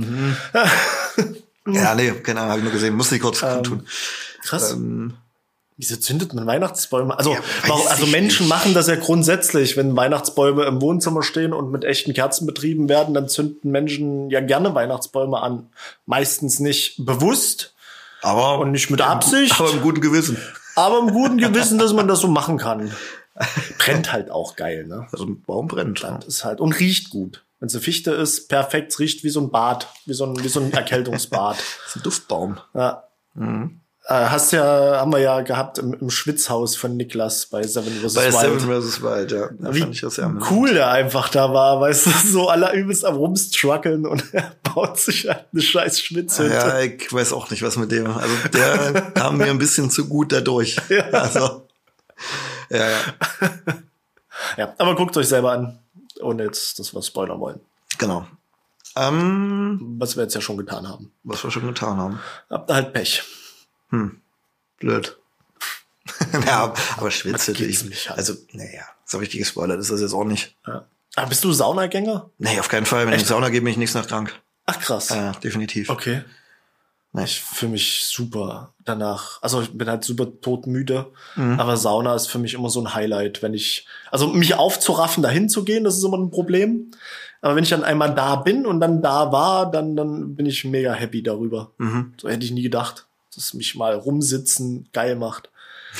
Ja, nee, keine Ahnung, habe ich nur gesehen. Musste ich kurz tun. Krass. Wieso zündet man Weihnachtsbäume? Also, Ja, also Menschen nicht. machen das ja grundsätzlich. Wenn Weihnachtsbäume im Wohnzimmer stehen und mit echten Kerzen betrieben werden, dann zünden Menschen ja gerne Weihnachtsbäume an. Meistens nicht bewusst Aber und nicht mit Absicht, aber im guten Gewissen. aber im guten Gewissen, dass man das so machen kann. Brennt halt auch geil, ne? Also ein Baum brennt. Das ist halt, und riecht gut. Wenn es eine Fichte ist, perfekt, es riecht wie so ein Bad, wie so ein Erkältungsbad. Das ist ein Duftbaum. Ja. Haben wir ja gehabt im Schwitzhaus von Niklas bei Seven vs. Bei Wild. Seven vs. Wild, ja. Da Wie fand ich das ja amüsant. cool der einfach da war, weißt du, so aller übelst am Rumstruggeln und er baut sich halt eine scheiß Schwitzhütte. Ja, ich weiß auch nicht, was mit dem. Also der kam mir ein bisschen zu gut dadurch. Ja. Also, ja. Ja, aber guckt euch selber an, ohne jetzt, dass wir spoilern wollen. Genau. Was wir jetzt ja schon getan haben. Was wir schon getan haben. Habt ihr halt Pech. Blöd. Ja, aber Schwitzhütte, geht's nicht an. also, naja, so richtig gespoilert ist das jetzt auch nicht. Ja. Aber bist du Saunagänger? Nee, auf keinen Fall. Wenn ich in die Sauna gehe, bin ich nächsten Tag krank. Ach krass. Ja, definitiv. Okay. Nee. Ich fühle mich super danach. Also ich bin halt super todmüde, aber Sauna ist für mich immer so ein Highlight, wenn also mich aufzuraffen, dahin zu gehen, das ist immer ein Problem. Aber wenn ich dann einmal da bin und dann da war, dann bin ich mega happy darüber. So hätte ich nie gedacht, dass mich mal rumsitzen geil macht.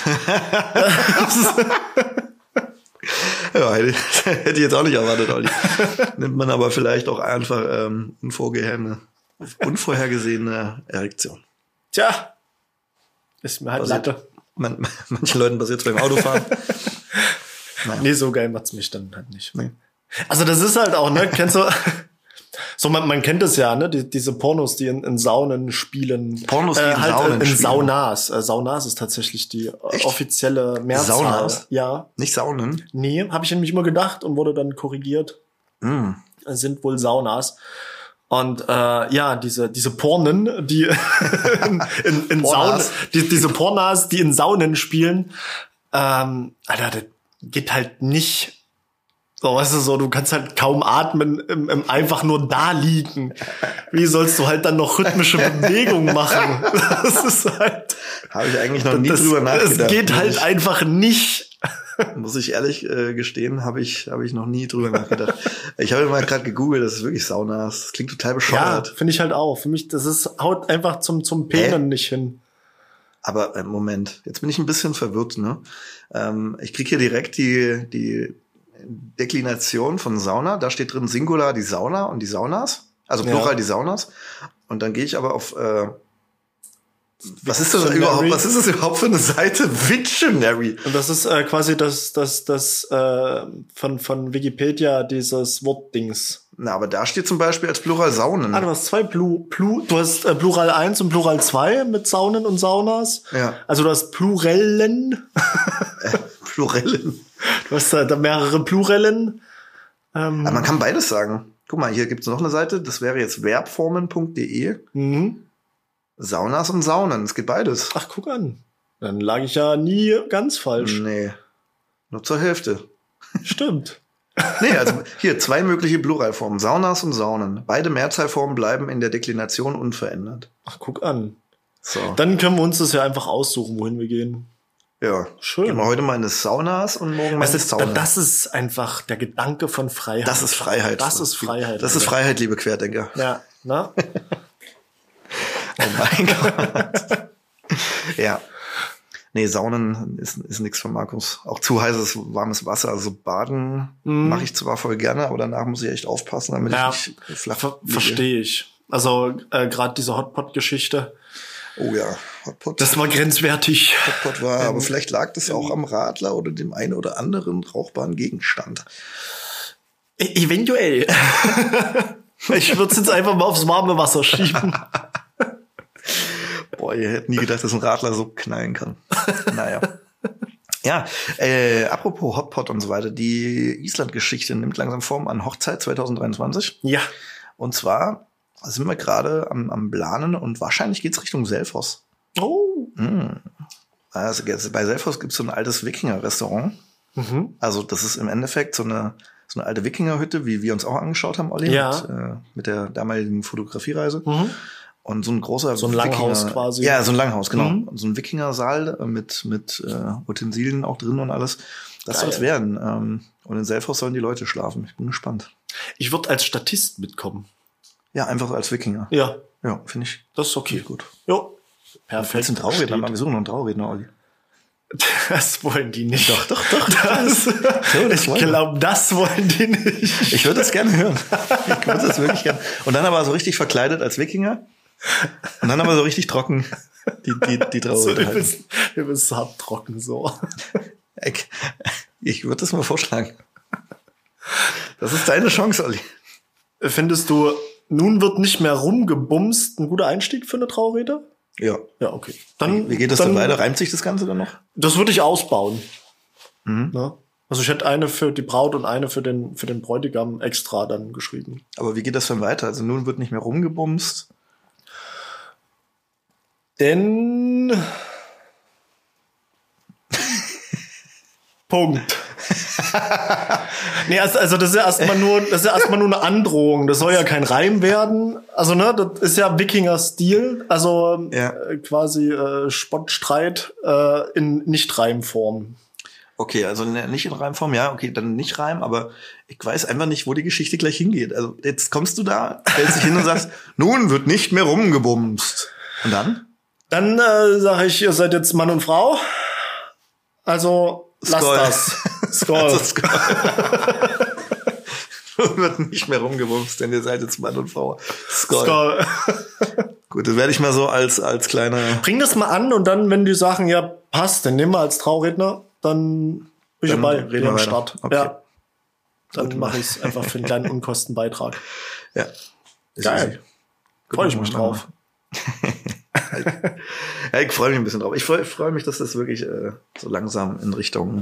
Ja, hätte ich jetzt auch nicht erwartet, Olli. Nimmt man aber vielleicht auch einfach unvorhergesehene Erektion. Tja, ist mir halt Passiert. Latte. Manchen Leuten passiert es beim Autofahren. Naja. Nee, so geil macht's mich dann halt nicht. Nee. Also das ist halt auch, ne, kennst du, so man kennt es ja, ne, diese Pornos, die in Saunen spielen. Pornos, die in Saunen in spielen. Saunas. Saunas ist tatsächlich die offizielle Mehrzahl. Saunas? Ja. Nicht Saunen? Nee, habe ich nämlich immer gedacht und wurde dann korrigiert. Es sind wohl Saunas. Und ja, diese Pornen, die in Saunen, diese Pornas, die in Saunen spielen, Alter, das geht halt nicht. So, weißt du, so, du kannst halt kaum atmen, im einfach nur da liegen. Wie sollst du halt dann noch rhythmische Bewegungen machen? Das ist halt. Habe ich eigentlich noch nie drüber nachgedacht. Es geht halt einfach nicht. Muss ich ehrlich gestehen, habe ich noch nie drüber nachgedacht. Ich habe mal gerade gegoogelt, das ist wirklich Saunas. Das klingt total Ja, bescheuert. finde ich halt auch. Für mich, haut einfach zum Penen nicht hin. Aber Moment, jetzt bin ich ein bisschen verwirrt, ne? Ich kriege hier direkt die Deklination von Sauna. Da steht drin Singular die Sauna und die Saunas. Also Plural die Saunas. Und dann gehe ich aber auf was ist das überhaupt für eine Seite? Wiktionary. Und das ist quasi das von Wikipedia dieses Wortdings. Na, aber da steht zum Beispiel als Plural Saunen. Du hast zwei du hast Plural 1 und Plural 2 mit Saunen und Saunas. Ja. Also du hast Plurellen. Plurellen. Du hast da mehrere Plurellen. Aber man kann beides sagen. Guck mal, hier gibt's noch eine Seite. Das wäre jetzt verbformen.de. Saunas und Saunen. Es geht beides. Ach, guck an. Dann lag ich ja nie ganz falsch. Nee. Nur zur Hälfte. Stimmt. Nee, also hier 2 mögliche Pluralformen. Saunas und Saunen. Beide Mehrzahlformen bleiben in der Deklination unverändert. Ach, guck an. So. Dann können wir uns das ja einfach aussuchen, wohin wir gehen. Ja. Schön. Gehen wir heute mal in das Saunas und morgen mal in das Saunas. Das ist einfach der Gedanke von Freiheit. Das ist Freiheit. Das ist Freiheit. Das ist Freiheit, liebe Querdenker. Ja, ne? Oh mein Gott. Ja. Nee, Saunen ist nichts für Markus. Auch zu heißes, warmes Wasser. Also Baden mache ich zwar voll gerne, aber danach muss ich echt aufpassen, damit ich nicht flach liege. Verstehe ich. Also gerade diese Hotpot-Geschichte. Oh ja, Hotpot. Das war grenzwertig. Hotpot war, aber vielleicht lag das auch am Radler oder dem einen oder anderen rauchbaren Gegenstand. Eventuell. Ich würde es jetzt einfach mal aufs warme Wasser schieben. Boah, ihr hättet nie gedacht, dass ein Radler so knallen kann. Naja. Ja, apropos Hotpot und so weiter, die Island-Geschichte nimmt langsam Form an Hochzeit 2023. Ja. Und zwar sind wir gerade am Planen und wahrscheinlich geht's Richtung Selfoss. Oh. Also bei Selfoss gibt's so ein altes Wikinger-Restaurant. Also das ist im Endeffekt so eine alte Wikingerhütte, wie wir uns auch angeschaut haben, Olli, Ja. mit der damaligen Fotografiereise. Und so ein großer So ein Langhaus Wikinger, quasi. Ja, so ein Langhaus, genau. Und so ein Wikingersaal mit Utensilien auch drin und alles. Das soll es werden. Und in Selfos sollen die Leute schlafen. Ich bin gespannt. Ich würde als Statist mitkommen. Ja, einfach als Wikinger. Ja. Ja, finde ich. Das ist okay. Gut. Jo. Perfekt. Ein Trauredner. Wir suchen noch einen Trauredner, Olli. Das wollen die nicht. Doch. Ich glaube, das wollen die nicht. Ich würde das gerne hören. Ich würde das wirklich gerne. Und dann aber so richtig verkleidet als Wikinger. Und dann aber so richtig trocken die Trauredner. So, wir bist hart trocken so. Ich würde das mal vorschlagen. Das ist deine Chance, Olli. Findest du, nun wird nicht mehr rumgebumst, ein guter Einstieg für eine Traurede? Ja. Ja, okay. Dann, wie geht das dann weiter? Reimt sich das Ganze dann noch? Das würde ich ausbauen. Ne? Also ich hätte eine für die Braut und eine für den Bräutigam extra dann geschrieben. Aber wie geht das dann weiter? Also nun wird nicht mehr rumgebumst. Denn Punkt. Nee, also das ist ja erstmal nur eine Androhung. Das soll ja kein Reim werden. Also ne, das ist ja Wikinger-Stil. Also quasi Spottstreit in Nicht-Reimform. Okay, also nicht in Reimform, ja, okay, dann nicht Reim, aber ich weiß einfach nicht, wo die Geschichte gleich hingeht. Also jetzt kommst du da, stellst dich hin und sagst, nun wird nicht mehr rumgebumst. Und dann? Dann sage ich, ihr seid jetzt Mann und Frau. Also lasst das. Skoll. Also, Skoll. Nun wird nicht mehr rumgebumst, denn ihr seid jetzt Mann und Frau. Skoll. Gut, das werde ich mal so als kleiner... Bring das mal an und dann, wenn die sagen, ja, passt, dann nehmen wir als Trauredner, dann bin ich dabei. Reden wir am Start. Okay. Ja. Dann mache ich es einfach für einen kleinen Unkostenbeitrag. Ja. Geil. Freue ich mich drauf. Ja, ich freue mich ein bisschen drauf. Ich freue mich, dass das wirklich so langsam in Richtung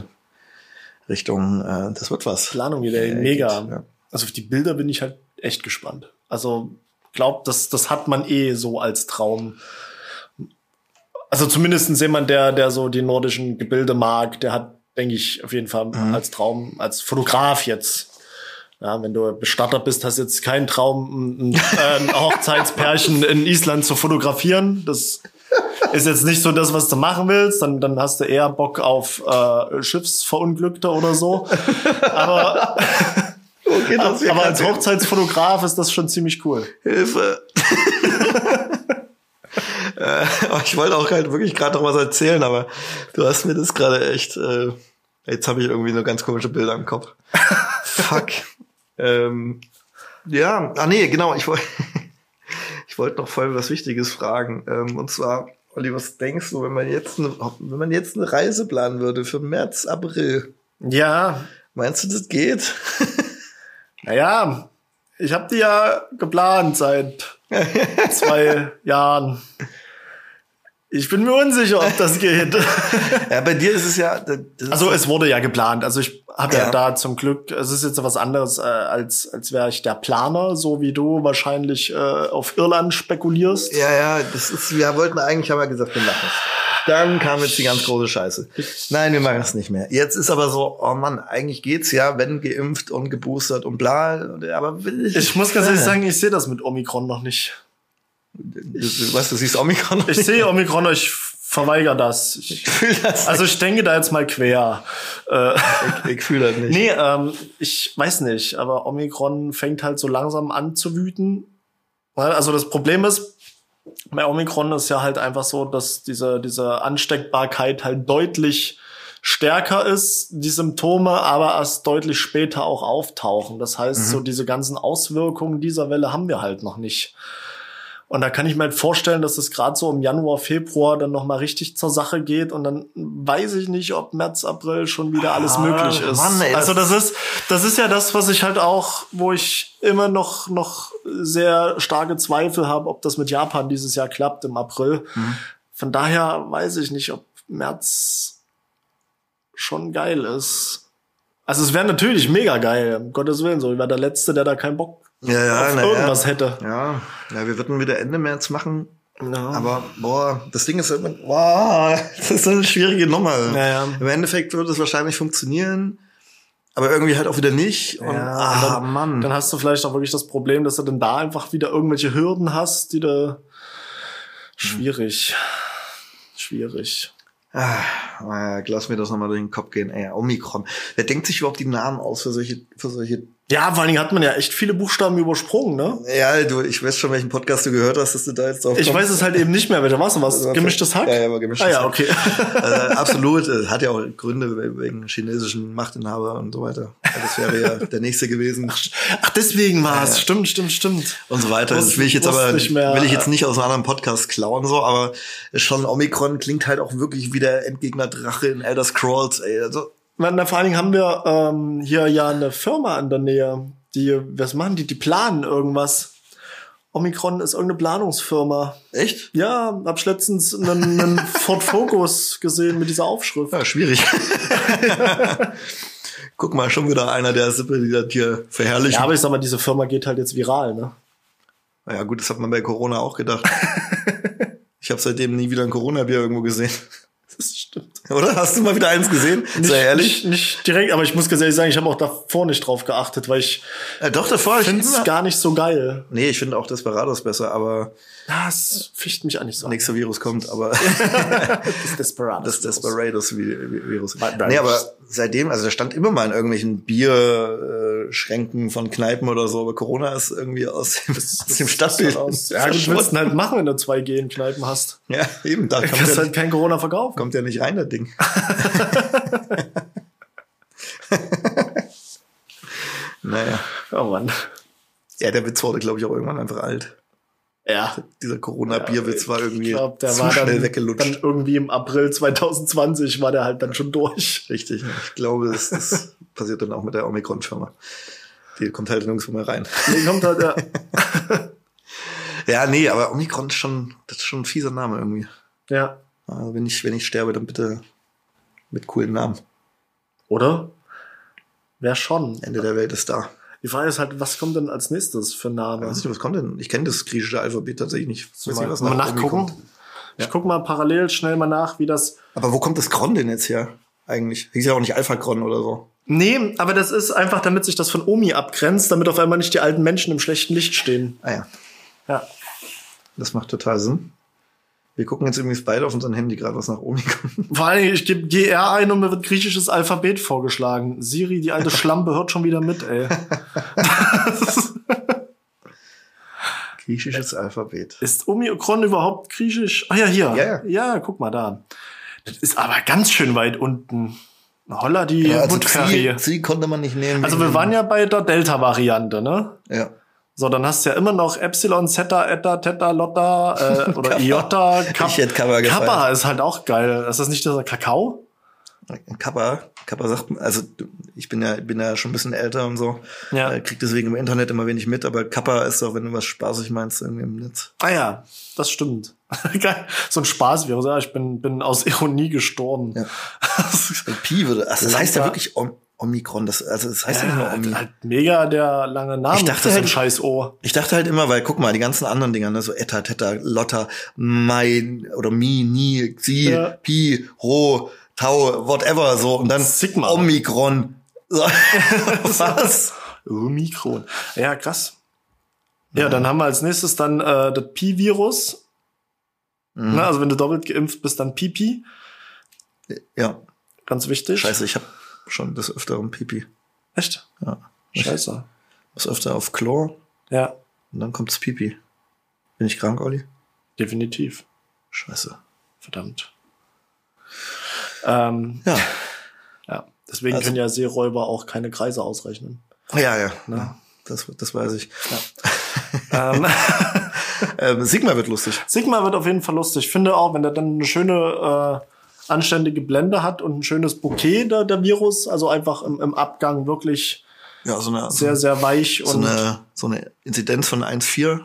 das wird was. Planung wieder mega. Geht, ja. Also auf die Bilder bin ich halt echt gespannt. Also glaubt, das hat man so als Traum. Also zumindest jemand, der so die nordischen Gebilde mag, der hat, denke ich, auf jeden Fall als Traum, als Fotograf jetzt. Ja, wenn du Bestatter bist, hast jetzt keinen Traum, ein Hochzeitspärchen in Island zu fotografieren. Das ist jetzt nicht so das, was du machen willst. Dann hast du eher Bock auf Schiffsverunglückte oder so. Aber, okay, aber als Hochzeitsfotograf ist das schon ziemlich cool. Hilfe! Ich wollte auch halt wirklich gerade noch was erzählen, aber du hast mir das gerade echt... jetzt habe ich irgendwie nur ganz komische Bilder im Kopf. Fuck. Ja, genau, ich wollte noch voll was Wichtiges fragen. Und zwar, Olli, was denkst du, wenn man jetzt eine Reise planen würde für März, April? Ja. Meinst du, das geht? Naja, ich habe die ja geplant seit 2 Jahren. Ich bin mir unsicher, ob das geht. Ja, bei dir ist es ja... Also es wurde ja geplant. Also ich habe ja da zum Glück, es ist jetzt was anderes, als wäre ich der Planer, so wie du wahrscheinlich auf Irland spekulierst. Ja, wir wollten eigentlich, haben wir gesagt, wir machen es. Dann kam jetzt die ganz große Scheiße. Nein, wir machen es nicht mehr. Jetzt ist aber so, oh Mann, eigentlich geht's ja, wenn geimpft und geboostert und bla. Aber ich muss ganz ehrlich sagen, ich sehe das mit Omikron noch nicht. Du siehst Omikron? Ich sehe Omikron, ich verweigere das. Ich fühle das. Also ich denke da jetzt mal quer. Ich fühle das nicht. Nee, ich weiß nicht, aber Omikron fängt halt so langsam an zu wüten. Also das Problem ist, bei Omikron ist ja halt einfach so, dass diese Ansteckbarkeit halt deutlich stärker ist, die Symptome aber erst deutlich später auch auftauchen. Das heißt, so diese ganzen Auswirkungen dieser Welle haben wir halt noch nicht. Und da kann ich mir halt vorstellen, dass es gerade so im Januar, Februar dann noch mal richtig zur Sache geht und dann weiß ich nicht, ob März, April schon wieder alles möglich ist. Mann, ey, also das ist ja das, was ich halt auch, wo ich immer noch sehr starke Zweifel habe, ob das mit Japan dieses Jahr klappt im April. Von daher weiß ich nicht, ob März schon geil ist. Also es wäre natürlich mega geil, um Gottes Willen, so ich war der Letzte, der da keinen Bock auf irgendwas hätte. Ja, wir würden wieder Ende März machen. Ja. Aber, das Ding ist immer, das ist eine schwierige Nummer. Ja. Im Endeffekt würde es wahrscheinlich funktionieren, aber irgendwie halt auch wieder nicht. Und, Mann. Dann hast du vielleicht auch wirklich das Problem, dass du dann da einfach wieder irgendwelche Hürden hast, die du Schwierig. Lass mir das nochmal durch den Kopf gehen. Ey, Omikron. Wer denkt sich überhaupt die Namen aus für solche? Ja, vor allen Dingen hat man ja echt viele Buchstaben übersprungen, ne? Ja, ich weiß schon, welchen Podcast du gehört hast, dass du da jetzt drauf kommst. Ich weiß es halt eben nicht mehr. Welcher war's? Was? Gemischtes Hack? Ja, aber gemischtes Hack. Okay. Absolut. Hat ja auch Gründe wegen chinesischen Machtinhaber und so weiter. Das wäre ja der nächste gewesen. Ach, deswegen war's. Ja. Stimmt. Und so weiter. Das will ich jetzt nicht aus einem anderen Podcast klauen, so, aber schon Omikron klingt halt auch wirklich wie der Endgegner-Drache in Elder Scrolls, ey. Also, na, vor allen Dingen haben wir hier ja eine Firma in der Nähe, was machen die? Die planen irgendwas. Omikron ist irgendeine Planungsfirma. Echt? Ja, hab letztens einen Ford Focus gesehen mit dieser Aufschrift. Ja, schwierig. Guck mal, schon wieder einer der Sippe, die das hier verherrlichen. Ja, aber ich sag mal, diese Firma geht halt jetzt viral, ne? Ja gut, das hat man bei Corona auch gedacht. Ich habe seitdem nie wieder ein Corona-Bier irgendwo gesehen. Das stimmt. Oder? Hast du mal wieder eins gesehen? Sei ehrlich. Nicht direkt, aber ich muss ganz ehrlich sagen, ich habe auch davor nicht drauf geachtet, weil ich finde es gar nicht so geil. Nee, ich finde auch Desperados besser, aber das ficht mich an nicht so. Nächster Virus kommt, aber das Desperados-Virus. Nee, aber seitdem, also da stand immer mal in irgendwelchen Bierschränken von Kneipen oder so, aber Corona ist irgendwie aus dem Stadtbild. Ja, du willst halt machen, wenn du 2G in Kneipen hast. Ja, eben. Da kannst du halt kein Corona verkaufen. Kommt ja nicht rein, das Ding. Naja. Oh Mann. Ja, der Witz wurde, glaube ich, auch irgendwann einfach alt. Ja. Dieser Corona-Bierwitz war irgendwie der zu war schnell weggelutscht. Dann irgendwie im April 2020 war der halt dann schon durch. Richtig. Ich glaube, das passiert dann auch mit der Omikron-Firma. Die kommt halt nirgendwo mehr rein. Die kommt halt, ja. Ja, nee, aber Omikron ist schon ein fieser Name irgendwie. Ja. Also wenn ich sterbe, dann bitte mit coolen Namen. Oder? Wär schon. Ende der Welt ist da. Die Frage ist halt, was kommt denn als nächstes für ein Name? Ich weiß nicht, was kommt denn? Ich kenne das griechische Alphabet tatsächlich nicht. Was mal nachgucken? Ich guck mal parallel schnell mal nach, wie das... Aber wo kommt das Kron denn jetzt her? Eigentlich. Hieß ja auch nicht Alpha-Kron oder so. Nee, aber das ist einfach, damit sich das von Omi abgrenzt, damit auf einmal nicht die alten Menschen im schlechten Licht stehen. Ah ja. Ja. Das macht total Sinn. Wir gucken jetzt übrigens beide auf unseren Handy gerade, was nach Omi kommt. Vor allem, ich gebe GR ein und mir wird griechisches Alphabet vorgeschlagen. Siri, die alte Schlampe, hört schon wieder mit, ey. Griechisches Alphabet. Ist Omikron überhaupt griechisch? Ah ja, hier. Ja. Ja, guck mal da. Das ist aber ganz schön weit unten. Holla, die Mutferie. Sie konnte man nicht nehmen. Also wir waren ja bei der Delta-Variante, ne? Ja. So, dann hast du ja immer noch Epsilon, Zeta, Eta, Theta, Lotta oder Iota, Kappa. Ich hätte Kappa gefallen. Kappa ist halt auch geil. Ist das nicht dieser Kakao? Kappa sagt, also ich bin ja schon ein bisschen älter und so. Ja. Krieg deswegen im Internet immer wenig mit, aber Kappa ist doch, wenn du was spaßig meinst, irgendwie im Netz. Ah ja, das stimmt. Geil. So ein Spaßvirus. Ja, ich bin aus Ironie gestorben. Ja. Pi würde, also das heißt ja wirklich Omikron, das heißt ja nicht nur Omi. Halt mega der lange Name. Ich dachte das ist halt, ein scheiß O. Ich dachte halt immer, weil guck mal, die ganzen anderen Dinger, ne, so Eta, Theta, Lotta, Mai oder Mi, Ni, Xi, ja. Pi, Rho, Tau, whatever, so, und dann Sigma. Omikron. So. Was? Omikron. Ja, krass. Ja, dann haben wir als nächstes dann das Pi-Virus. Mhm. Also wenn du doppelt geimpft bist, dann Pipi. Ja. Ganz wichtig. Scheiße, ich habe schon des Öfteren Pipi. Echt? Ja. Scheiße. Das öfter auf Chlor. Ja. Und dann kommt's Pipi. Bin ich krank, Olli? Definitiv. Scheiße. Verdammt. Ja. Ja. Deswegen können ja Seeräuber auch keine Kreise ausrechnen. Ja. Ne? Das weiß ich. Ja. Sigma wird lustig. Sigma wird auf jeden Fall lustig. Ich finde auch, wenn der dann eine schöne, anständige Blende hat und ein schönes Bouquet der Virus, also einfach im Abgang wirklich sehr, sehr weich. So eine Inzidenz von 1,4.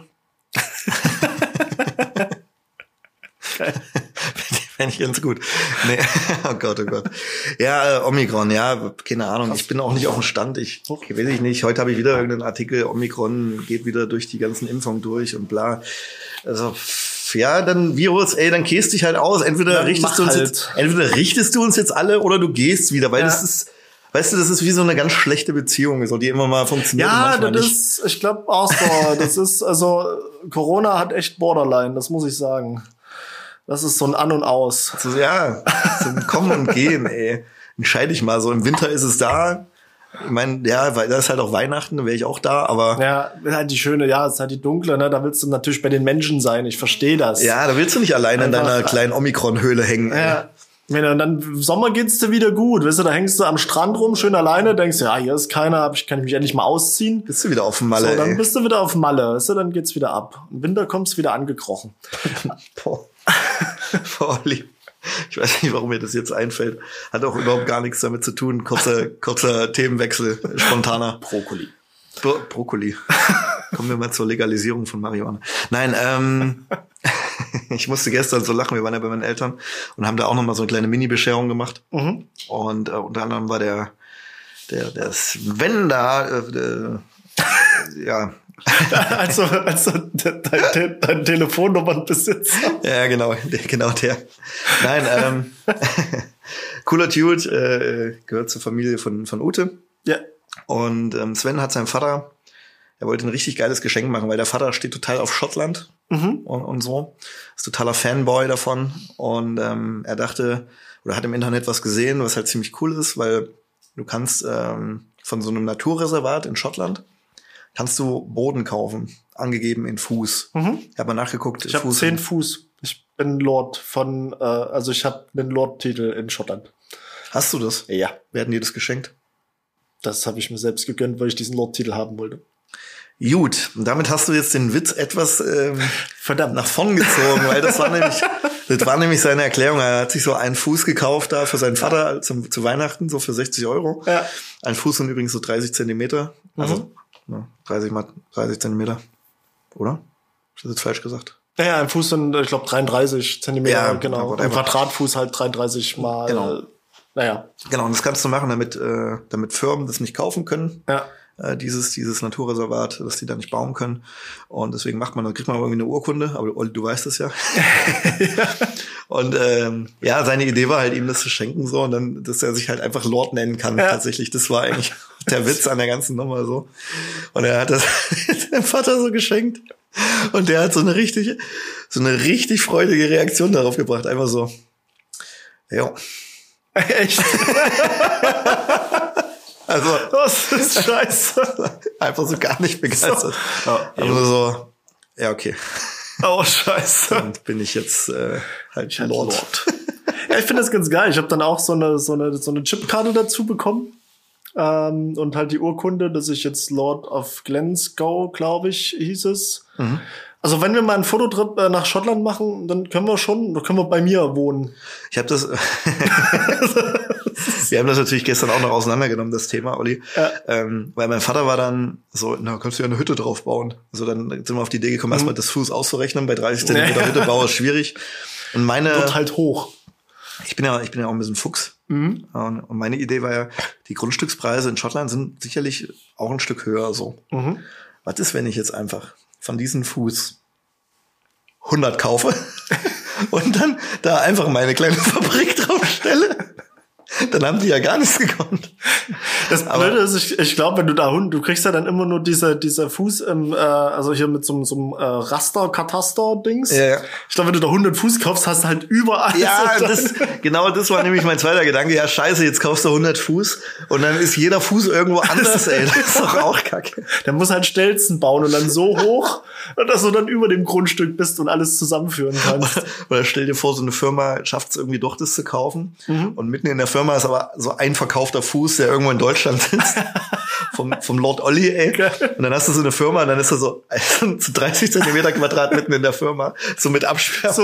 Fände ich ganz gut. Nee. Oh Gott. Ja, Omikron, ja, keine Ahnung. Ich bin auch nicht auf dem Stand. Weiß ich nicht. Heute habe ich wieder irgendeinen Artikel, Omikron geht wieder durch die ganzen Impfungen durch und bla. Also, ja, dann Virus, dann gehst dich halt aus. Entweder richtest du uns jetzt alle oder du gehst wieder, weil das ist, weißt du, das ist wie so eine ganz schlechte Beziehung, so, die immer mal funktioniert. Ja, das ist, ich glaube auch so. Das ist, also, Corona hat echt Borderline, das muss ich sagen. Das ist so ein An und Aus. So, ja, so ein Kommen und Gehen, ey. Entscheide dich mal. So im Winter ist es da. Ich meine, ja, weil das ist halt auch Weihnachten, da wäre ich auch da, aber... Ja, halt die schöne, ja, es ist halt die dunkle, ne? Da willst du natürlich bei den Menschen sein. Ich verstehe das. Ja, da willst du nicht alleine in deiner kleinen Omikron-Höhle hängen. Ja. Wenn dann im Sommer geht's dir wieder gut, weißt du, da hängst du am Strand rum, schön alleine, denkst ja, hier ist keiner, kann ich mich endlich mal ausziehen. Bist du wieder auf Malle, so, dann ey. bist du wieder auf Malle, weißt du, dann geht's wieder ab. Im Winter kommst du wieder angekrochen. Boah, Olli. Ich weiß nicht, warum mir das jetzt einfällt. Hat auch überhaupt gar nichts damit zu tun. Kurzer Themenwechsel, spontaner. Brokkoli. Brokkoli. Kommen wir mal zur Legalisierung von Marihuana. Nein, ich musste gestern so lachen. Wir waren ja bei meinen Eltern und haben da auch noch mal so eine kleine Mini-Bescherung gemacht. Und unter anderem war der Sven da, ja. Also dein Telefonnummernbesitzer. Ja, genau der. Nein, cooler Dude, gehört zur Familie von Ute. Ja. Und Sven hat seinem Vater, er wollte ein richtig geiles Geschenk machen, weil der Vater steht total auf Schottland und so. Ist totaler Fanboy davon. Und er dachte, oder hat im Internet was gesehen, was halt ziemlich cool ist, weil du kannst von so einem Naturreservat in Schottland kannst du Boden kaufen, angegeben in Fuß. Ich habe mal nachgeguckt. Ich habe 10 Fuß. Ich bin Lord von, also ich habe den Lord-Titel in Schottland. Hast du das? Ja. Wer hat dir das geschenkt? Das habe ich mir selbst gegönnt, weil ich diesen Lord-Titel haben wollte. Gut, und damit hast du jetzt den Witz etwas verdammt nach vorn gezogen, weil das war nämlich seine Erklärung. Er hat sich so einen Fuß gekauft da für seinen Vater zu Weihnachten, so für 60 €. Ja. Ein Fuß sind übrigens so 30 Zentimeter. Also 30 mal 30 Zentimeter. Oder? Hab ich das jetzt falsch gesagt? Ja, ein Fuß sind, ich glaube, 33 Zentimeter, Ja, genau. Ein Quadratfuß halt 33 mal. Genau. Naja. Genau, und das kannst du machen, damit Firmen das nicht kaufen können. Ja. Dieses Naturreservat, dass die da nicht bauen können. Und deswegen kriegt man irgendwie eine Urkunde, aber du weißt es ja. Und seine Idee war halt, ihm das zu schenken, so, und dann, dass er sich halt einfach Lord nennen kann. Ja. Tatsächlich, das war eigentlich der Witz an der ganzen Nummer so. Und er hat das seinem Vater so geschenkt. Und der hat so eine richtig freudige Reaktion darauf gebracht. Einfach so, ja. Echt? Also, das ist scheiße. Einfach so gar nicht begeistert. So, ja, okay. Oh, scheiße. Dann bin ich jetzt halt Lord. Ja, ich finde das ganz geil. Ich habe dann auch so eine Chipkarte dazu bekommen. Und halt die Urkunde, dass ich jetzt Lord of Glasgow, glaube ich, hieß es. Also wenn wir mal einen Fototrip nach Schottland machen, dann können wir bei mir wohnen. Ich habe das... Wir haben das natürlich gestern auch noch auseinandergenommen, das Thema, Olli. Ja. Weil mein Vater war dann so, kannst du ja eine Hütte drauf bauen. Also dann sind wir auf die Idee gekommen, erstmal das Fuß auszurechnen. Bei 30 Zentimeter Hütte bauen ist schwierig. Und wird halt hoch. Ich bin ja auch ein bisschen Fuchs. Und meine Idee war ja, die Grundstückspreise in Schottland sind sicherlich auch ein Stück höher so. Was ist, wenn ich jetzt einfach von diesem Fuß 100 kaufe und dann da einfach meine kleine Fabrik draufstelle? Dann haben die ja gar nichts gekonnt. Das Blöde ist, ich glaube, wenn du kriegst ja dann immer nur dieser Fuß also hier mit so einem Raster-Kataster-Dings. Ja. Ich glaube, wenn du da 100 Fuß kaufst, hast du halt überall. Ja, das war nämlich mein zweiter Gedanke. Ja, scheiße, jetzt kaufst du 100 Fuß und dann ist jeder Fuß irgendwo anders, ey. Das ist doch auch kacke. Der muss halt Stelzen bauen und dann so hoch, dass du dann über dem Grundstück bist und alles zusammenführen kannst. Oder stell dir vor, so eine Firma schafft es irgendwie doch, das zu kaufen. Und mitten in der Firma ist aber so ein verkaufter Fuß, der irgendwo in Deutschland sitzt. vom Lord Olli, ey. Und dann hast du so eine Firma und dann ist er so 30 Zentimeter Quadrat mitten in der Firma. So mit Absperrung.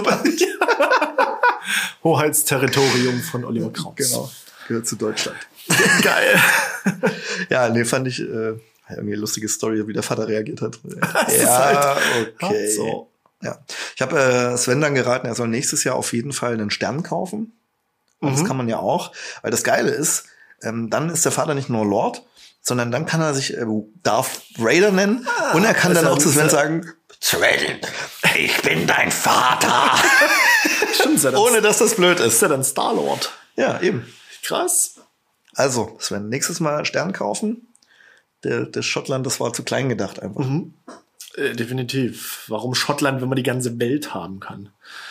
Hoheitsterritorium von Oliver Kraus. Genau. Gehört zu Deutschland. Geil. Ja, nee, fand ich irgendwie eine lustige Story, wie der Vater reagiert hat. Ja, okay. So. Ja. Ich habe Sven dann geraten, er soll nächstes Jahr auf jeden Fall einen Stern kaufen. Und das kann man ja auch. Weil das Geile ist, dann ist der Vater nicht nur Lord, sondern dann kann er sich Darth Vader nennen. Und er kann dann auch zu Sven sagen, Sven, ich bin dein Vater. Stimmt, ohne dass das blöd ist. Ist ja dann Star-Lord. Ja, eben. Krass. Also, Sven, nächstes Mal Stern kaufen. Das Schottland, das war zu klein gedacht einfach. Definitiv. Warum Schottland, wenn man die ganze Welt haben kann?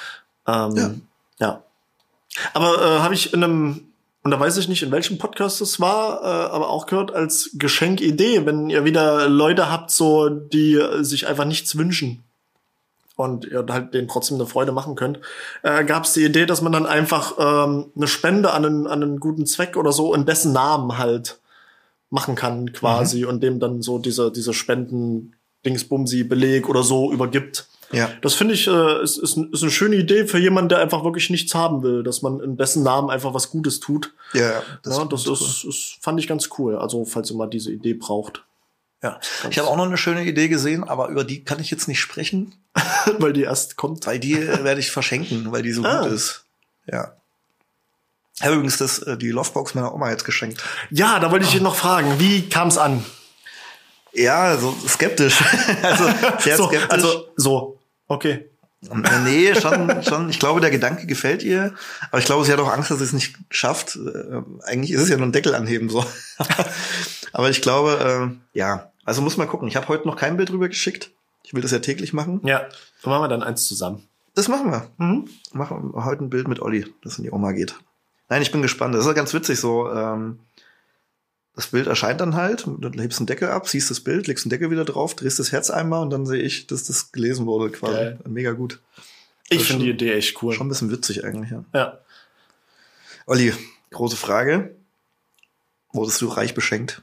Ja. Aber habe ich in einem, und da weiß ich nicht, in welchem Podcast es war, aber auch gehört als Geschenkidee, wenn ihr wieder Leute habt, so die sich einfach nichts wünschen und ihr halt denen trotzdem eine Freude machen könnt, gab es die Idee, dass man dann einfach eine Spende an einen guten Zweck oder so in dessen Namen halt machen kann quasi und dem dann so diese Spenden-Dingsbumsi-Beleg oder so übergibt. Ja. Das finde ich ist eine schöne Idee für jemanden, der einfach wirklich nichts haben will, dass man in dessen Namen einfach was Gutes tut. Ja, Das fand ich ganz cool. Also falls ihr mal diese Idee braucht. Ja. Ich habe auch noch eine schöne Idee gesehen, aber über die kann ich jetzt nicht sprechen. Weil die erst kommt. Weil die werde ich verschenken, weil die so gut ist. Ja. Ich habe übrigens die Lovebox meiner Oma jetzt geschenkt. Ja, da wollte ich dich noch fragen. Wie kam es an? Ja, so skeptisch. Also sehr skeptisch. Okay. Nee, schon. Ich glaube, der Gedanke gefällt ihr. Aber ich glaube, sie hat auch Angst, dass sie es nicht schafft. Eigentlich ist es ja nur ein Deckel anheben, so. Aber ich glaube, ja. Also muss mal gucken. Ich habe heute noch kein Bild drüber geschickt. Ich will das ja täglich machen. Ja, dann machen wir dann eins zusammen. Das machen wir. Machen wir heute ein Bild mit Olli, das in die Oma geht. Nein, ich bin gespannt. Das ist ja ganz witzig so. Das Bild erscheint dann halt, dann hebst einen Deckel ab, siehst das Bild, legst einen Deckel wieder drauf, drehst das Herz einmal und dann sehe ich, dass das gelesen wurde quasi. Geil. Mega gut. Ich finde die Idee echt cool. Schon ein bisschen witzig eigentlich, ja. Ja. Olli, große Frage. Wurdest du reich beschenkt?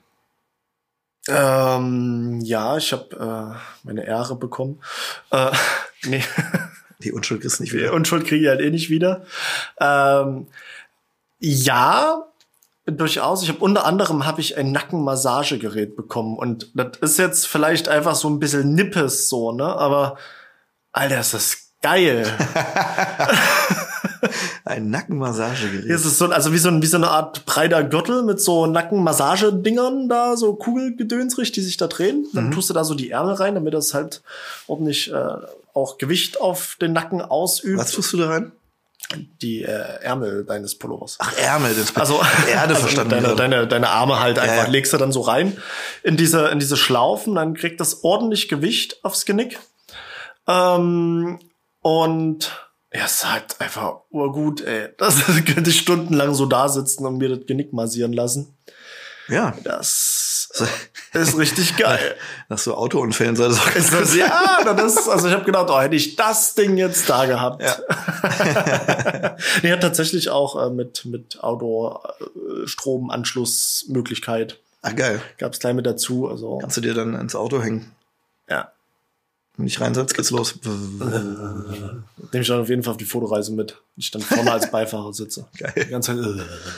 Ja, ich habe meine Ehre bekommen. Nee. Die Unschuld kriegst du nicht wieder. Die Unschuld kriege ich halt eh nicht wieder. Ja, durchaus. Unter anderem habe ich ein Nackenmassagegerät bekommen und das ist jetzt vielleicht einfach so ein bisschen nippes so, ne? Aber Alter, ist das geil. Ein Nackenmassagegerät. Hier ist es wie so eine Art breiter Gürtel mit so Nackenmassagedingern da, so Kugelgedönsrig, die sich da drehen. Dann tust du da so die Ärmel rein, damit das halt ordentlich auch Gewicht auf den Nacken ausübt. Was tust du da rein? Die Ärmel deines Pullovers. Ach, Ärmel, das also Erde verstanden. Deine Arme halt einfach, ja. legst du dann so rein in diese Schlaufen, dann kriegt das ordentlich Gewicht aufs Genick. Und ja, es ist halt einfach urgut, ey. Das könnte ich stundenlang so da sitzen und mir das Genick massieren lassen. Ja. Das ist richtig geil. Nach so Autounfällen sei das auch ist das, ja, also ich habe gedacht, hätte ich das Ding jetzt da gehabt. Ja. Nee, hat tatsächlich auch mit Autostromanschlussmöglichkeit. Ach, geil. Gab's gleich mit dazu. Also kannst du dir dann ins Auto hängen. Ja. Wenn ich reinsetze, geht's los. Nehme ich dann auf jeden Fall auf die Fotoreise mit. Ich dann vorne als Beifahrer sitze. Geil. Die ganze Zeit.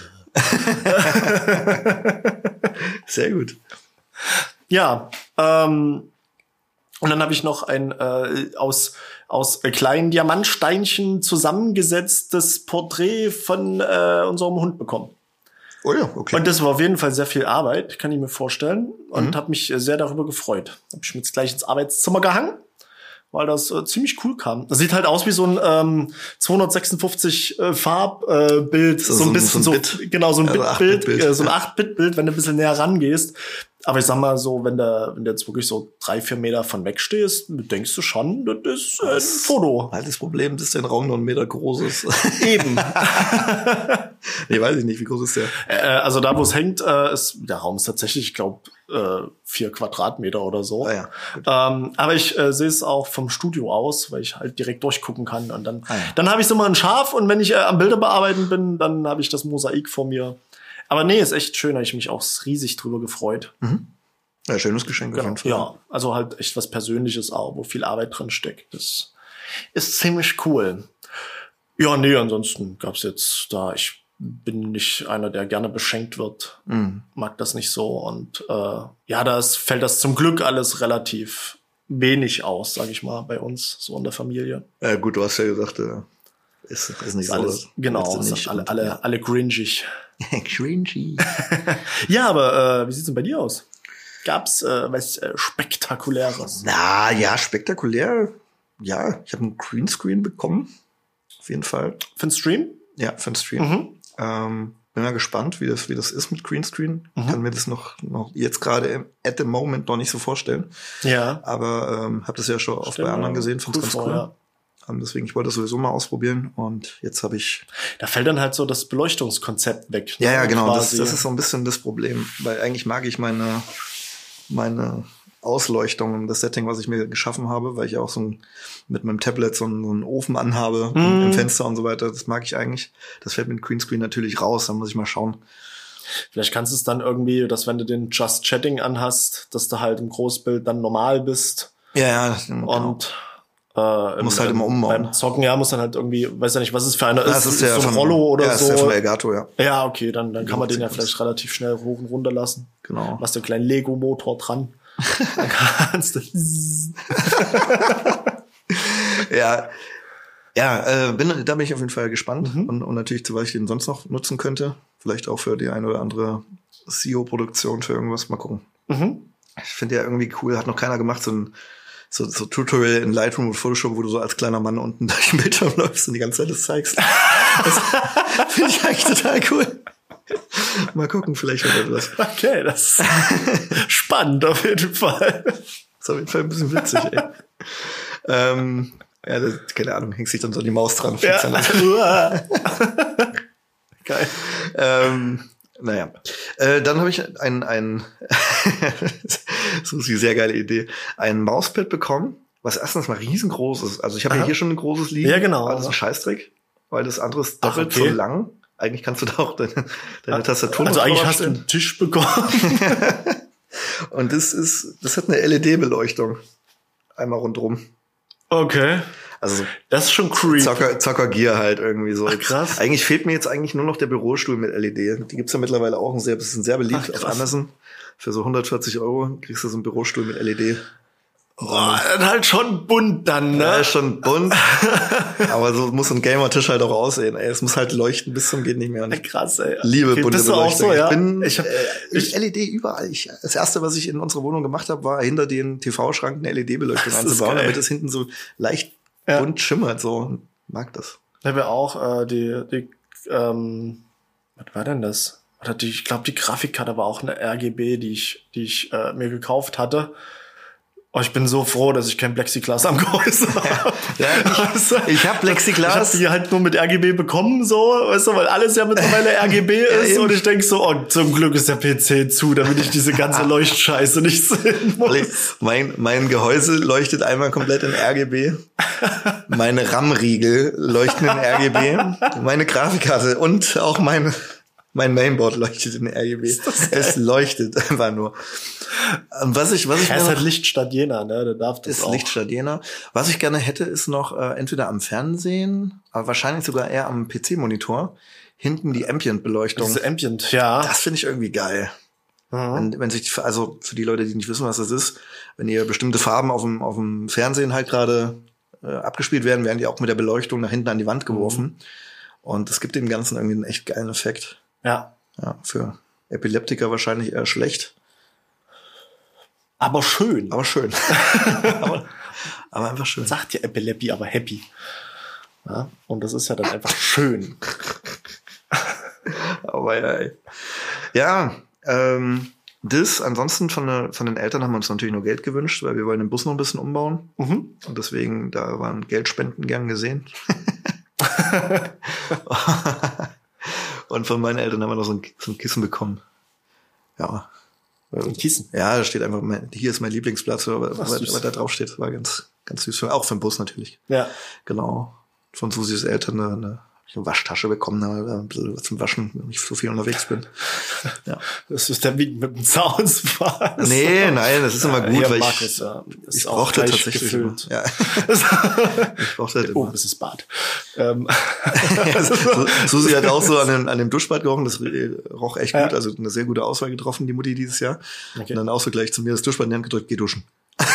Sehr gut. Ja, und dann habe ich noch ein aus kleinen Diamantsteinchen zusammengesetztes Porträt von unserem Hund bekommen. Oh ja, okay. Und das war auf jeden Fall sehr viel Arbeit, kann ich mir vorstellen. Und habe mich sehr darüber gefreut. Habe ich mir jetzt gleich ins Arbeitszimmer gehangen, weil das ziemlich cool kam. Das sieht halt aus wie so ein 256 Farbbild, so ein bisschen so ein Bitbild, so ein 8-Bit-Bild, wenn du ein bisschen näher rangehst. Aber ich sag mal so, wenn du jetzt wirklich so 3-4 Meter von weg stehst, denkst du schon, das ist ein Foto. Halt das Problem, dass der Raum nur 1 Meter groß ist. Eben. Nee, weiß ich nicht, wie groß ist der? Also da, wo es hängt, der Raum ist tatsächlich, ich glaube, 4 Quadratmeter oder so. Ah, ja. Aber ich sehe es auch vom Studio aus, weil ich halt direkt durchgucken kann. Und dann habe ich so mal ein Schaf und wenn ich am Bilder bearbeiten bin, dann habe ich das Mosaik vor mir. Aber nee, ist echt schön, habe ich mich auch riesig drüber gefreut. Mhm. Ja, schönes Geschenk. Genau. Ja, also halt echt was Persönliches auch, wo viel Arbeit drin steckt. Das ist ziemlich cool. Ja, nee, ansonsten gab's jetzt da, ich bin nicht einer, der gerne beschenkt wird. Mag das nicht so. Und fällt das zum Glück alles relativ wenig aus, sag ich mal, bei uns, so in der Familie. Ja gut, du hast ja gesagt, ist nicht alles, so. genau, ist alle cringig. Cringy. Ja, aber wie sieht's denn bei dir aus? Gab's was Spektakuläres? Na ja, spektakulär. Ja, ich habe einen Greenscreen bekommen. Auf jeden Fall. Für den Stream? Ja, für den Stream. Bin mal gespannt, wie das ist mit Greenscreen. Kann mir das noch jetzt gerade at the moment noch nicht so vorstellen. Ja. Aber habe das ja schon oft bei anderen gesehen. Find's ganz cool. Ja. Deswegen, ich wollte das sowieso mal ausprobieren. Und jetzt habe ich... Da fällt dann halt so das Beleuchtungskonzept weg. Ne? Ja, genau. Das Quasi. ist so ein bisschen das Problem. Weil eigentlich mag ich meine Ausleuchtung und das Setting, was ich mir geschaffen habe, weil ich auch mit meinem Tablet so einen Ofen anhabe im Fenster und so weiter. Das mag ich eigentlich. Das fällt mit Greenscreen natürlich raus. Da muss ich mal schauen. Vielleicht kannst du es dann irgendwie, dass wenn du den Just Chatting anhast, dass du halt im Großbild dann normal bist. Ja, genau. Und muss halt immer umbauen. Beim Zocken, ja, muss dann halt irgendwie, weiß ja nicht, was es für einer ist. Das ist ja so ein Rollo oder ja, so. Ja, ist ja von Elgato, ja. Ja, okay, dann kann man den ja vielleicht relativ schnell hoch und runter lassen. Genau. Machst du einen kleinen Lego-Motor dran. Dann kannst du. da bin ich auf jeden Fall gespannt. Und natürlich, zu was ich den sonst noch nutzen könnte. Vielleicht auch für die eine oder andere SEO-Produktion für irgendwas. Mal gucken. Ich finde ja irgendwie cool, hat noch keiner gemacht, so Tutorial in Lightroom und Photoshop, wo du so als kleiner Mann unten durch den Bildschirm läufst und die ganze Zeit das zeigst. Das finde ich eigentlich total cool. Mal gucken, vielleicht wird das. Okay, das ist spannend auf jeden Fall. Das ist auf jeden Fall ein bisschen witzig, ey. Keine Ahnung, hängt sich dann so die Maus dran. Ja. Geil. Naja. Dann habe ich das ist eine sehr geile Idee, ein Mauspad bekommen, was erstens mal riesengroß ist. Also ich habe ja hier schon ein großes liegen. Ja, genau. Aber das ist ein Scheißdreck, weil das andere ist doppelt so lang. Eigentlich kannst du da auch deine Tastatur Also eigentlich hast du einen Tisch bekommen. Und das hat eine LED-Beleuchtung. Einmal rundrum. Okay. Also das ist schon creepy. Zocker-Gear halt irgendwie so. Ach, krass. Eigentlich fehlt mir jetzt nur noch der Bürostuhl mit LED. Die gibt's ja mittlerweile auch. Das ist sehr beliebt auf Amazon. Für so 140 € kriegst du so einen Bürostuhl mit LED. Dann halt schon bunt dann, ne? Ja, ist schon bunt. Aber so muss ein Gamer-Tisch halt auch aussehen. Ey, es muss halt leuchten bis zum geht nicht mehr. Und krass, ey. Liebe okay, bunte bist du auch Beleuchtung. so, ja? Ich LED überall. Das erste, was ich in unserer Wohnung gemacht habe, war hinter den TV-Schrank eine LED-Beleuchtung einzubauen, damit es hinten so leicht bunt schimmert. So, mag das. Ich habe ja auch was war denn das? Ich glaube, die Grafikkarte war auch eine RGB, die ich mir gekauft hatte. Oh, ich bin so froh, dass ich kein Plexiglas am Gehäuse habe. Ich habe Plexiglas. Ich habe die halt nur mit RGB bekommen, so, weißt du, weil alles ja mittlerweile RGB ist. Und ich denk so, oh, zum Glück ist der PC zu, damit ich diese ganze Leuchtscheiße nicht sehen muss. Mein Gehäuse leuchtet einmal komplett in RGB. Meine RAM-Riegel leuchten in RGB. Meine Grafikkarte und auch mein Mainboard leuchtet in RGB. Es leuchtet einfach nur. Was ich ist halt Licht statt Jena, ne? Da darf das ist auch. Licht statt Jena. Was ich gerne hätte, ist noch entweder am Fernsehen, aber wahrscheinlich sogar eher am PC-Monitor, hinten die Ambient-Beleuchtung. Diese Ambient, ja. Das finde ich irgendwie geil. Wenn sich, also für die Leute, die nicht wissen, was das ist, wenn ihr bestimmte Farben auf dem Fernsehen halt gerade abgespielt werden die auch mit der Beleuchtung nach hinten an die Wand geworfen. Und es gibt dem Ganzen irgendwie einen echt geilen Effekt. Ja. Ja, für Epileptiker wahrscheinlich eher schlecht. Aber schön. Aber schön. aber einfach schön. Sagt ja Epilepsie, aber happy. Ja, und das ist ja dann einfach schön. Aber ja, ey. Ja, ansonsten von den Eltern haben wir uns natürlich nur Geld gewünscht, weil wir wollen den Bus noch ein bisschen umbauen. Und deswegen, da waren Geldspenden gern gesehen. Und von meinen Eltern haben wir noch so ein Kissen bekommen. Ja. Ein Kissen? Ja, da steht einfach, hier ist mein Lieblingsplatz, was da drauf steht. War ganz, ganz süß. Auch für den Bus natürlich. Ja. Genau. Von Susis Eltern eine Waschtasche bekommen, ein bisschen zum Waschen, wenn ich so viel unterwegs bin. Ja. Das ist der Weg mit dem Zaunspaß. Nee, nein, das ist immer gut, ja, weil Markus, ich brauchte tatsächlich gefüllt. Ja. Ich brauchte halt immer. Oh, das ist Bad. Susi hat auch so an dem Duschbad gerochen, das roch echt gut, also eine sehr gute Auswahl getroffen, die Mutti dieses Jahr. Okay. Und dann auch so gleich zu mir das Duschbad in die Hand gedrückt, geh duschen.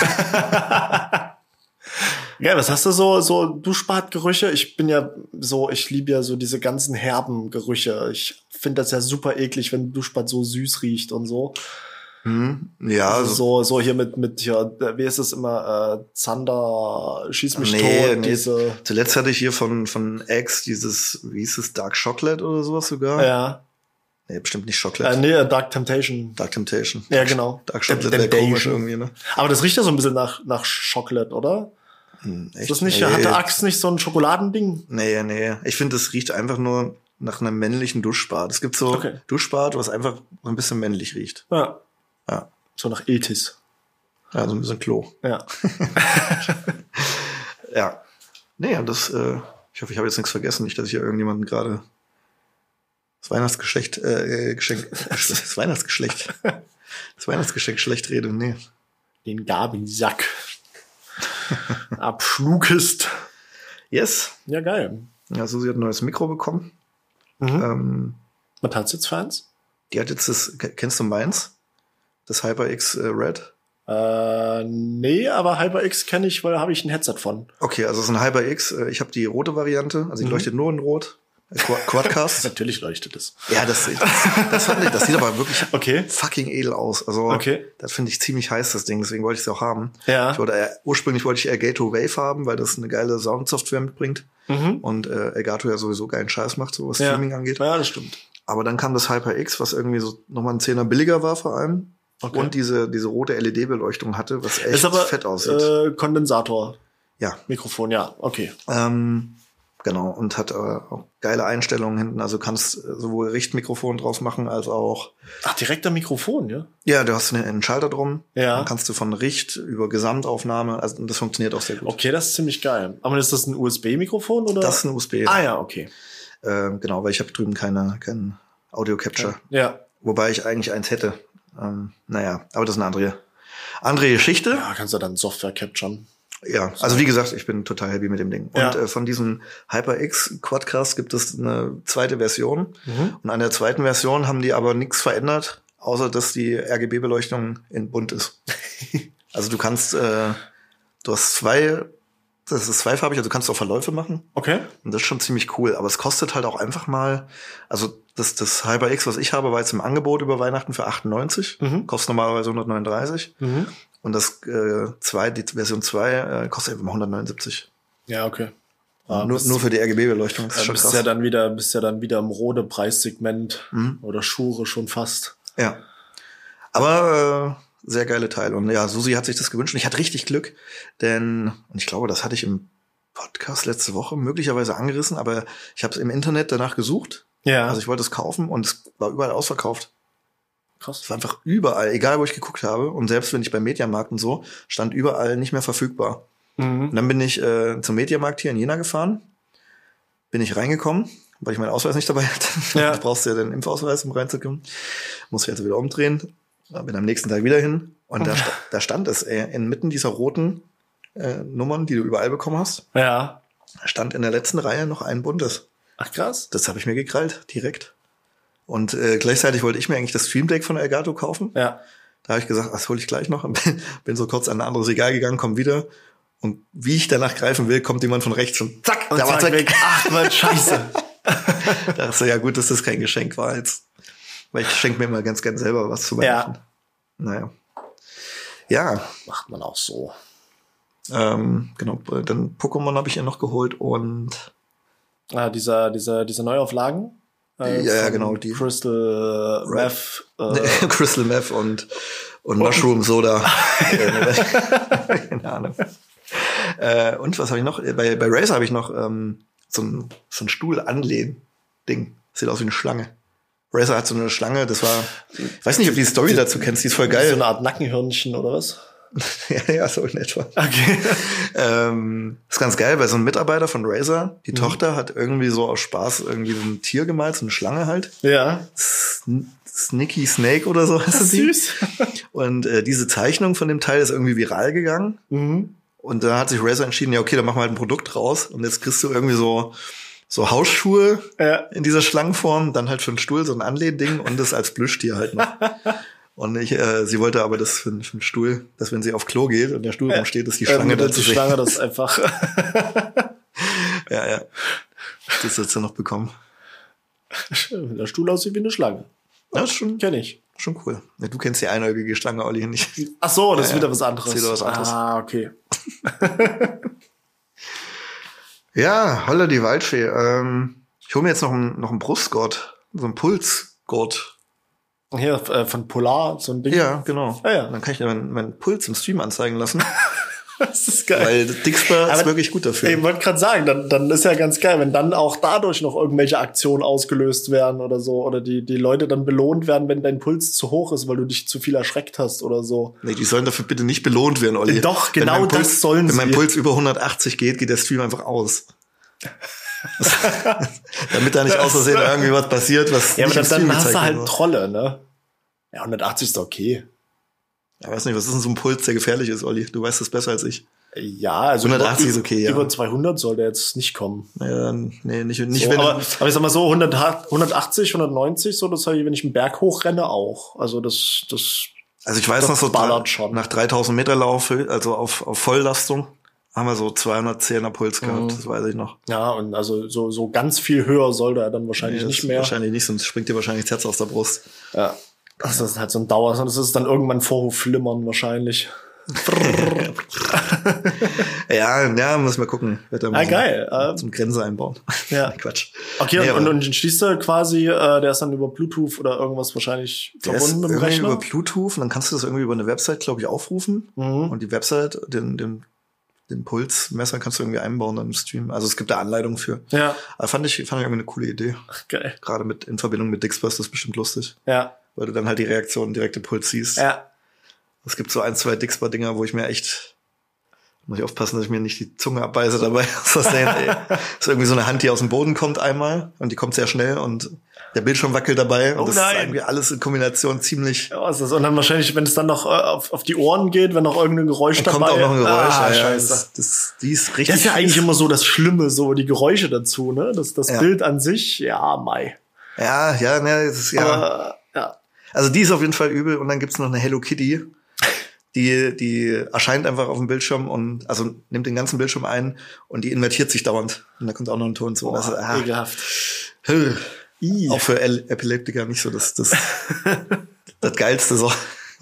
Ja, was hast du so Duschbadgerüche? Ich liebe ja so diese ganzen herben Gerüche. Ich finde das ja super eklig, wenn Duschbad so süß riecht und so. Ja, also so hier mit hier, wie ist es immer, Zander, schieß mich tot. Nee. Zuletzt hatte ich hier von Eggs dieses, wie hieß es, Dark Chocolate oder sowas sogar. Ja. Nee, bestimmt nicht Chocolate. Nee, Dark Temptation. Dark Temptation. Ja, genau. Dark Chocolate wäre komisch irgendwie, ne? Aber das riecht ja so ein bisschen nach Chocolate, oder? Echt? Ist das nicht, hatte Axe nicht so ein Schokoladending? Nee. Ich finde, das riecht einfach nur nach einem männlichen Duschbad. Es gibt so Duschbad, was einfach ein bisschen männlich riecht. Ja. Ja. So nach Iltis. Ja, so ein bisschen Klo. Ja. Ja. Nee, das, ich hoffe, ich habe jetzt nichts vergessen. Nicht, dass ich hier irgendjemanden gerade das Weihnachtsgeschenk schlecht rede. Nee. Den Gabisack abschlugest. Yes. Ja, geil. Ja, Susi hat ein neues Mikro bekommen. Was hat's jetzt für eins? Die hat jetzt kennst du meins? Das HyperX Red? Nee, aber HyperX kenne ich, weil da habe ich ein Headset von. Okay, also es ist ein HyperX. Ich habe die rote Variante, also die leuchtet nur in Rot. Quadcast. Natürlich leuchtet es. Ja, das sieht aber wirklich fucking edel aus. Also das finde ich ziemlich heiß, das Ding. Deswegen wollte ich es auch haben. Ja. Ursprünglich wollte ich Elgato Wave haben, weil das eine geile Soundsoftware mitbringt. Und Elgato ja sowieso geilen Scheiß macht, so was Streaming angeht. Ja, das stimmt. Aber dann kam das HyperX, was irgendwie so nochmal ein Zehner billiger war vor allem. Und diese rote LED-Beleuchtung hatte, was echt fett aussieht. Kondensator. Ja. Mikrofon, ja, okay. Genau, und hat auch geile Einstellungen hinten. Also kannst sowohl Richtmikrofon draus machen, als auch... Ach, direkt am Mikrofon, ja? Ja, du hast einen Schalter drum. Ja. Dann kannst du von Richt über Gesamtaufnahme, also das funktioniert auch sehr gut. Okay, das ist ziemlich geil. Aber ist das ein USB-Mikrofon, oder? Das ist ein USB. Ah ja, okay. Genau, weil ich habe drüben kein Audio-Capture. Ja. Wobei ich eigentlich eins hätte. Naja, aber das ist eine andere Geschichte. Ja, kannst du dann Software capturen. Ja, also wie gesagt, ich bin total happy mit dem Ding. Und von diesem HyperX Quadcast gibt es eine zweite Version. Und an der zweiten Version haben die aber nichts verändert, außer dass die RGB-Beleuchtung in bunt ist. Also du kannst, du hast das ist zweifarbig, also du kannst auch Verläufe machen. Okay. Und das ist schon ziemlich cool. Aber es kostet halt auch einfach mal, also das HyperX, was ich habe, war jetzt im Angebot über Weihnachten für 98. Kostet normalerweise 139. Und die Version 2 kostet einfach mal 179. Ja, okay. Nur für die RGB-Beleuchtung. Das ist schon krass. Bist ja dann wieder im roten Preissegment oder Schure schon fast. Ja. Aber sehr geile Teile. Und ja, Susi hat sich das gewünscht. Und ich hatte richtig Glück, und ich glaube, das hatte ich im Podcast letzte Woche möglicherweise angerissen, aber ich habe es im Internet danach gesucht. Ja. Also ich wollte es kaufen und es war überall ausverkauft. Krass. Es war einfach überall, egal wo ich geguckt habe. Und selbst wenn ich beim Mediamarkt und so, stand überall nicht mehr verfügbar. Und dann bin ich zum Mediamarkt hier in Jena gefahren. Bin ich reingekommen, weil ich meinen Ausweis nicht dabei hatte. Ja. Du brauchst ja den Impfausweis, um reinzukommen. Muss ich also wieder umdrehen. Bin am nächsten Tag wieder hin. Und da stand es, inmitten dieser roten Nummern, die du überall bekommen hast. Ja. Stand in der letzten Reihe noch ein buntes. Ach, krass. Das habe ich mir gekrallt, direkt. Und gleichzeitig wollte ich mir eigentlich das Stream Deck von Elgato kaufen. Ja. Da habe ich gesagt, das hole ich gleich noch. Bin so kurz an ein anderes Regal gegangen, komm wieder. Und wie ich danach greifen will, kommt jemand von rechts und zack, und zack, weg. Ach, was scheiße. Da dachte ich, ja gut, dass das kein Geschenk war jetzt. Weil ich schenke mir immer ganz gern selber was zu Weihnachten. Ja. Naja. Ja. Macht man auch so. Genau, dann Pokémon habe ich ihr noch geholt und diese Neuauflagen. Ja, genau, die Crystal Meth. Crystal Meth und Mushroom Soda. Keine Ahnung. Und was habe ich noch? Bei Razer habe ich noch so ein Stuhl-Anlehn-Ding. Sieht aus wie eine Schlange. Razer hat so eine Schlange, das war, ich weiß nicht, ob du die Story dazu kennst, die ist voll geil. So eine Art Nackenhirnchen oder was? ja, so in etwa. Okay. Ist ganz geil, weil so ein Mitarbeiter von Razer, die Tochter hat irgendwie so aus Spaß irgendwie so ein Tier gemalt, so eine Schlange halt. Ja. Snicky Snake oder so heißt das. Süß. Und diese Zeichnung von dem Teil ist irgendwie viral gegangen. Und da hat sich Razer entschieden, ja okay, dann machen wir halt ein Produkt raus. Und jetzt kriegst du irgendwie so Hausschuhe in dieser Schlangenform, dann halt für einen Stuhl so ein Anlehnding und das als Plüschtier halt noch. Und sie wollte aber das für einen Stuhl, dass wenn sie auf Klo geht und der Stuhl rumsteht, ist die Schlange da zu sehen. Die Schlange, das ist einfach. ja. Das hat sie noch bekommen. Der Stuhl aussieht wie eine Schlange. Ja, das schon. Kenn ich. Schon cool. Ja, du kennst die einäugige Schlange, Olli, nicht. Ach so, das ist wieder was anderes. Das ist wieder was anderes. Ah, okay. Ja, holla die Waldfee. Ich hole mir jetzt noch einen Brustgurt, so einen Pulsgurt. Hier von Polar, so ein Ding. Ja, genau. Ja. Dann kann ich meinen Puls im Stream anzeigen lassen. Das ist geil. Weil Dixper ist wirklich gut dafür. Ich wollte gerade sagen, dann ist ja ganz geil, wenn dann auch dadurch noch irgendwelche Aktionen ausgelöst werden oder so. Oder die Leute dann belohnt werden, wenn dein Puls zu hoch ist, weil du dich zu viel erschreckt hast oder so. Nee, die sollen dafür bitte nicht belohnt werden, Olli. Doch, genau das sollen sie. Wenn mein Puls über 180 geht der Stream einfach aus. Damit da nicht aus Versehen irgendwie was passiert, was ja, nicht aber dann hast du halt wird. Trolle, ne? Ja, 180 ist okay. Ja, weiß nicht, was ist denn so ein Puls, der gefährlich ist, Olli? Du weißt das besser als ich. Ja, also 180 ist okay, ja. Über 200 soll der jetzt nicht kommen. Ja, nee, nicht So, wenn. aber ich sag mal so, 180, 190, so, das habe ich, wenn ich einen Berg hochrenne, auch. Also das Also ich weiß das noch so, ballert schon. nach 3000 Meter Lauf, also auf Volllastung, haben wir so 210er Puls gehabt, das weiß ich noch. Ja, und also so ganz viel höher soll der dann wahrscheinlich nicht mehr. Wahrscheinlich nicht, sonst springt dir wahrscheinlich das Herz aus der Brust. Ja. Das ist halt so ein Dauer, das ist dann irgendwann Vorhofflimmern wahrscheinlich. ja, müssen wir gucken. Geil. Zum Grenze einbauen. Ja. Quatsch. Okay, Nee, und schließt du quasi, der ist dann über Bluetooth oder irgendwas wahrscheinlich verbunden mit dem Rechner? Über Bluetooth und dann kannst du das irgendwie über eine Website, glaube ich, aufrufen. Und die Website, den Pulsmesser kannst du irgendwie einbauen dann im Stream. Also es gibt da Anleitungen für. Ja. Aber fand ich irgendwie eine coole Idee. Ach, geil. Gerade in Verbindung mit Dixbus, das ist bestimmt lustig. Ja. Weil du dann halt die Reaktion direkt im Puls siehst. Ja. Es gibt so 1, 2 Dixbar-Dinger, wo ich mir echt, muss ich aufpassen, dass ich mir nicht die Zunge abbeiße dabei. Das ist irgendwie so eine Hand, die aus dem Boden kommt einmal und die kommt sehr schnell und der Bildschirm wackelt dabei und das ist irgendwie alles in Kombination ziemlich. Ja, was ist das? Und dann wahrscheinlich, wenn es dann noch auf die Ohren geht, wenn noch irgendein Geräusch dabei ist. Kommt auch noch ein Geräusch. Scheiße. Die ist richtig. Das ist ja eigentlich immer so das Schlimme, so die Geräusche dazu, ne? Das Bild an sich, ja, Mai. Ja, das ist ja. Aber, ja. Also die ist auf jeden Fall übel und dann gibt's noch eine Hello Kitty. Die erscheint einfach auf dem Bildschirm und also nimmt den ganzen Bildschirm ein und die invertiert sich dauernd. Und da kommt auch noch ein Ton zu. Boah, also, ekelhaft. Auch für Epileptiker nicht so das Geilste so.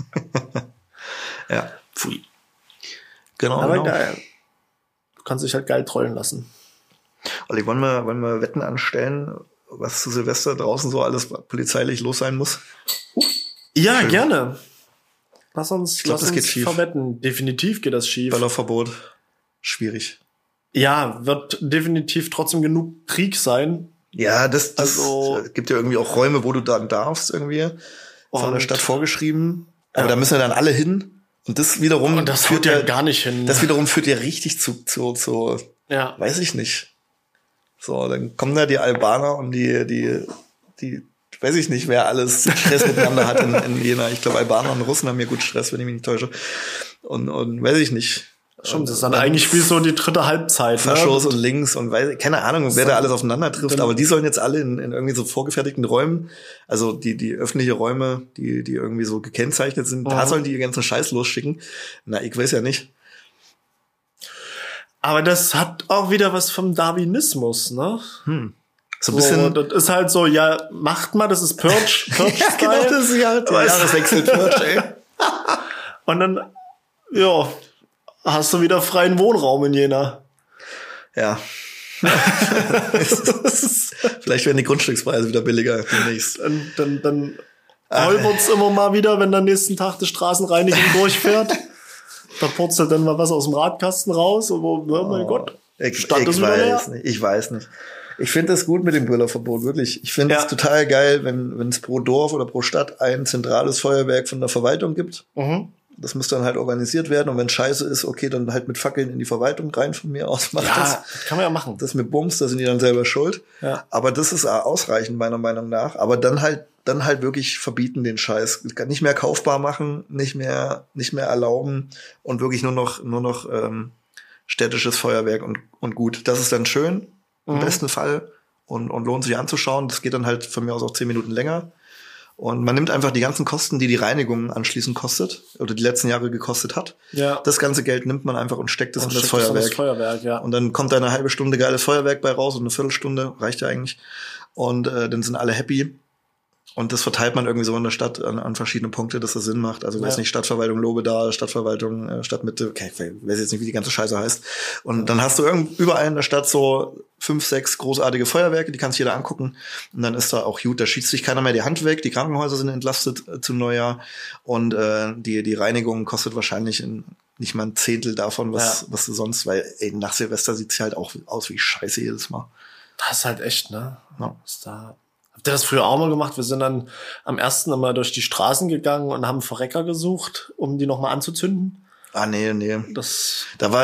Ja. Pfui. Genau. Aber geil. Du kannst dich halt geil trollen lassen. Olli, wollen wir Wetten anstellen, was zu Silvester draußen so alles polizeilich los sein muss? Ja, schön. Gerne. Lass uns das geht schief. Verwetten. Definitiv geht das schief. Böllerverbot. Schwierig. Ja, wird definitiv trotzdem genug Krieg sein. Ja, das gibt ja irgendwie auch Räume, wo du dann darfst irgendwie. Von der Stadt vorgeschrieben. Aber da müssen ja dann alle hin. Und das wiederum das führt ja gar nicht hin. Das wiederum führt ja richtig zu weiß ich nicht. So, dann kommen da die Albaner und die weiß ich nicht, wer alles Stress miteinander hat in Jena. Ich glaube, Albaner und Russen haben ja gut Stress, wenn ich mich nicht täusche. Und weiß ich nicht. Schon, das ist dann eigentlich spielt so die dritte Halbzeit. Faschos und links und keine Ahnung, wer da alles aufeinander trifft, aber die sollen jetzt alle in irgendwie so vorgefertigten Räumen, also die öffentliche Räume, die irgendwie so gekennzeichnet sind, da sollen die ihren ganzen Scheiß losschicken. Na, ich weiß ja nicht. Aber das hat auch wieder was vom Darwinismus, ne? So ein bisschen. Das ist halt so, ja, macht mal, das ist Purge-Style. Ja, genau, das ist ja der Jahreswechsel Purge, ey. Und dann, ja, hast du wieder freien Wohnraum in Jena. Ja. Vielleicht werden die Grundstückspreise wieder billiger demnächst. Dann holpert's immer mal wieder, wenn der nächsten Tag die Straßenreinigung durchfährt. Da purzelt dann mal was aus dem Radkasten raus. Oh mein Gott. Ich weiß nicht. Ich finde das gut mit dem Böllerverbot, wirklich. Ich finde es total geil, wenn es pro Dorf oder pro Stadt ein zentrales Feuerwerk von der Verwaltung gibt. Das muss dann halt organisiert werden. Und wenn scheiße ist, okay, dann halt mit Fackeln in die Verwaltung rein von mir aus. Das kann man ja machen. Das mit Bums, da sind die dann selber schuld. Ja. Aber das ist ausreichend, meiner Meinung nach. Aber dann halt wirklich verbieten den Scheiß. Nicht mehr kaufbar machen, nicht mehr erlauben und wirklich nur noch städtisches Feuerwerk und gut. Das ist dann schön, im besten Fall. Und lohnt sich anzuschauen. Das geht dann halt von mir aus auch 10 Minuten länger. Und man nimmt einfach die ganzen Kosten, die Reinigung anschließend kostet oder die letzten Jahre gekostet hat. Ja. Das ganze Geld nimmt man einfach und steckt es in das Feuerwerk. Ja. Und dann kommt da eine halbe Stunde geiles Feuerwerk bei raus und eine Viertelstunde reicht ja eigentlich. Und dann sind alle happy. Und das verteilt man irgendwie so in der Stadt an verschiedene Punkte, dass das Sinn macht. Also weiß nicht, Stadtverwaltung Lobedahl, Stadtverwaltung Stadtmitte, okay, ich weiß jetzt nicht, wie die ganze Scheiße heißt. Und dann hast du überall in der Stadt so 5, 6 großartige Feuerwerke, die kann sich jeder angucken. Und dann ist da auch gut, da schießt sich keiner mehr die Hand weg, die Krankenhäuser sind entlastet zum Neujahr. Und die Reinigung kostet wahrscheinlich nicht mal ein Zehntel davon, was du sonst, weil nach Silvester sieht's halt auch aus wie Scheiße jedes Mal. Das ist halt echt, ne? Ja. Habt ihr das früher auch mal gemacht? Wir sind dann am 1. immer durch die Straßen gegangen und haben Verrecker gesucht, um die nochmal anzuzünden. Nee. Das